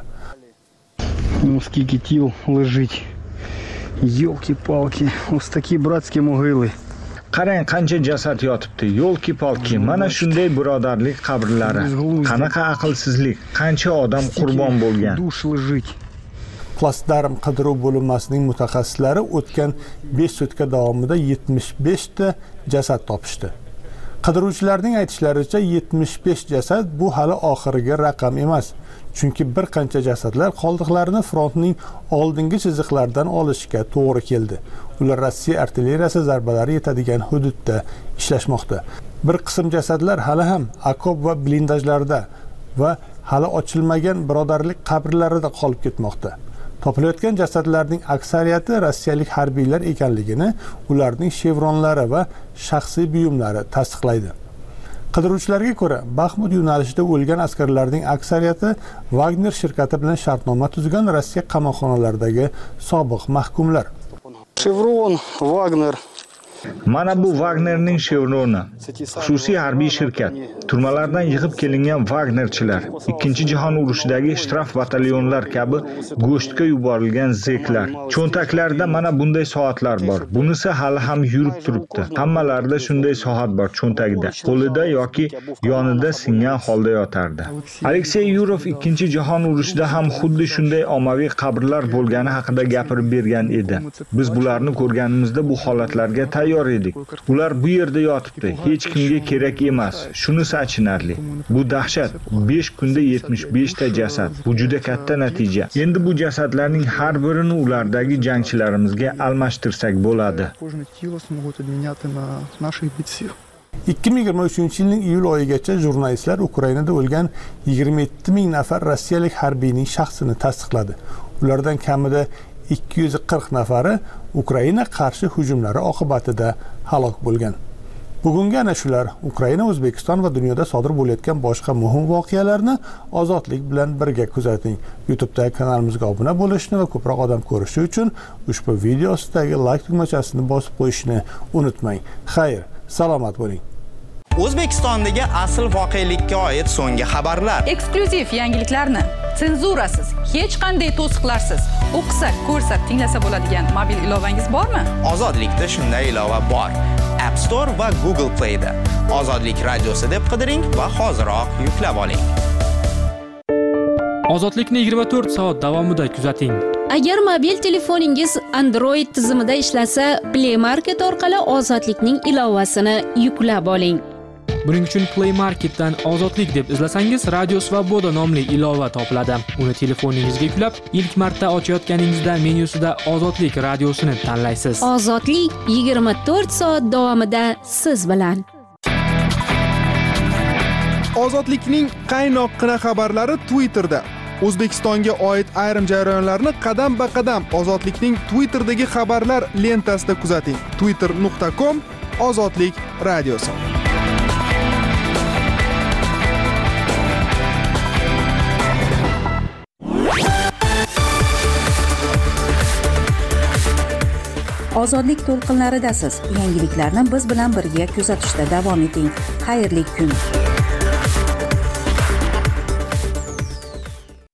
Москитил лежить. Ёлки-палки, вот такие братские могилы. Qarang, qancha jasad yotibdi. Yo'lki-polki, mana shunday birodarlik qabrlari. Qanaqa aqlsizlik, qancha odam qurbon bo'lgan. Душ лежить. Plastdarm qidiruv bo'linmasining mutaxassislari o'tgan besh sutka davomida yetmish besh ta jasad topishdi. Qidiruvchilarning aytishlaricha yetmish besh jasad bu hali oxirgi raqam emas. Chunki bir qancha jasadlar qoldiqlarini frontning oldingi chiziqlaridan olishga to'g'ri keldi. Ular Rossiya artilleriyasi zarbalari yetadigan hududda ishlashmoqda. Bir qism jasadlar hali ham okop va blindajlarda va hali ochilmagan birodarlik qabrlarida qolib ketmoqda. Topilayotgan jasadlarning aksariyati rossiyalik harbiylar ekanligini ularning chevronlari va shaxsiy buyumlari tasdiqlaydi. Qidiruvchilarga ko'ra, Baxmut yo'nalishida o'lgan askarlarning aksariyati Wagner shirkati bilan shartnoma tuzgan Rossiya qamoqxonalaridagi sobiq mahkumlar. Chevron, Wagner. Mana bu Wagnerning chevroni. Xususiy harbiy shirkat. Turmalardan yig'ib kelingan Wagnerchilar, Ikkinchi jahon urushidagi shtraf batalyonlar kabi go'shtga yuborilgan zeklar. Cho'ntaklarda mana bunday soatlar bor. Bunisi hali ham yurib turibdi. Hammalarida shunday soat bor cho'ntagida. Qo'lida yoki yonida singan holda yotardi. Aleksey Yurov Ikkinchi jahon urushida ham xuddi shunday ommaviy qabrlar bo'lgani haqida gapirib bergan edi. Biz bularni ko'rganimizda bu holatlarga tayyor edik. Ular bu yerda yotibdi. Hech kimga kerak emas. Shunisi achinarli. Bu dahshat. besh kunda yetmish besh ta jasad. Bu juda katta natija. Endi bu jasadlarning har birini ulardagi jangchilarimizga almashtirsak bo'ladi. ikki ming yigirma uchinchi yilning iyul oyigacha jurnalistlar Ukrainada o'lgan yigirma yetti ming nafar rossiyalik harbiyning shaxsini tasdiqladi. Ulardan kamida ikki yuz qirq nafari Ukraina qarshi hujumlari oqibatida halok bo'lgan. Bugungi ana shular Ukraina, O'zbekiston va dunyoda sodir bo'layotgan boshqa muhim voqealarni ozodlik bilan birga kuzating. YouTube'dagi kanalimizga obuna bo'lishni va ko'proq odam ko'rishi uchun ushbu video ostidagi like tugmachasini bosib qo'yishni unutmang. Xayr, salomat bo'ling. O'zbekistondagi asl voqelikka oid so'nggi xabarlar, eksklyuziv yangiliklarni senzurasiz, hech qanday to'siqlarsiz o'qisa, ko'rsa, tinglasa bo'ladigan mobil ilovangiz bormi? Ozodlikda shunday ilova bor. App Store va Google Play da Ozodlik radiosi deb qidiring va hoziroq yuklab oling. Ozodlikni yigirma to'rt soat davomida kuzating. Agar mobil telefoningiz Android tizimida ishlasa, Play Market orqali Ozodlikning ilovasini yuklab oling. Buning uchun Play Marketdan Ozodlik deb izlasangiz, Radio Svoboda nomli ilova topiladi. Uni telefoningizga yuklab, ilk marta ochayotganingizda menyusida Ozodlik radiosini tanlaysiz. Ozodlik yigirma to'rt soat davomida siz bilan. Ozodlikning qaynoqqina xabarlari Twitterda. O'zbekistonga oid ayrim jarayonlarni qadam-ba-qadam Ozodlikning Twitterdagi xabarlar lentasida kuzating. twitter nuqta com Ozodlik radiosi. Ozodlik to'lqinlaridasiz. Yangiliklarni biz bilan birga kuzatishda davom eting. Xayrli kun.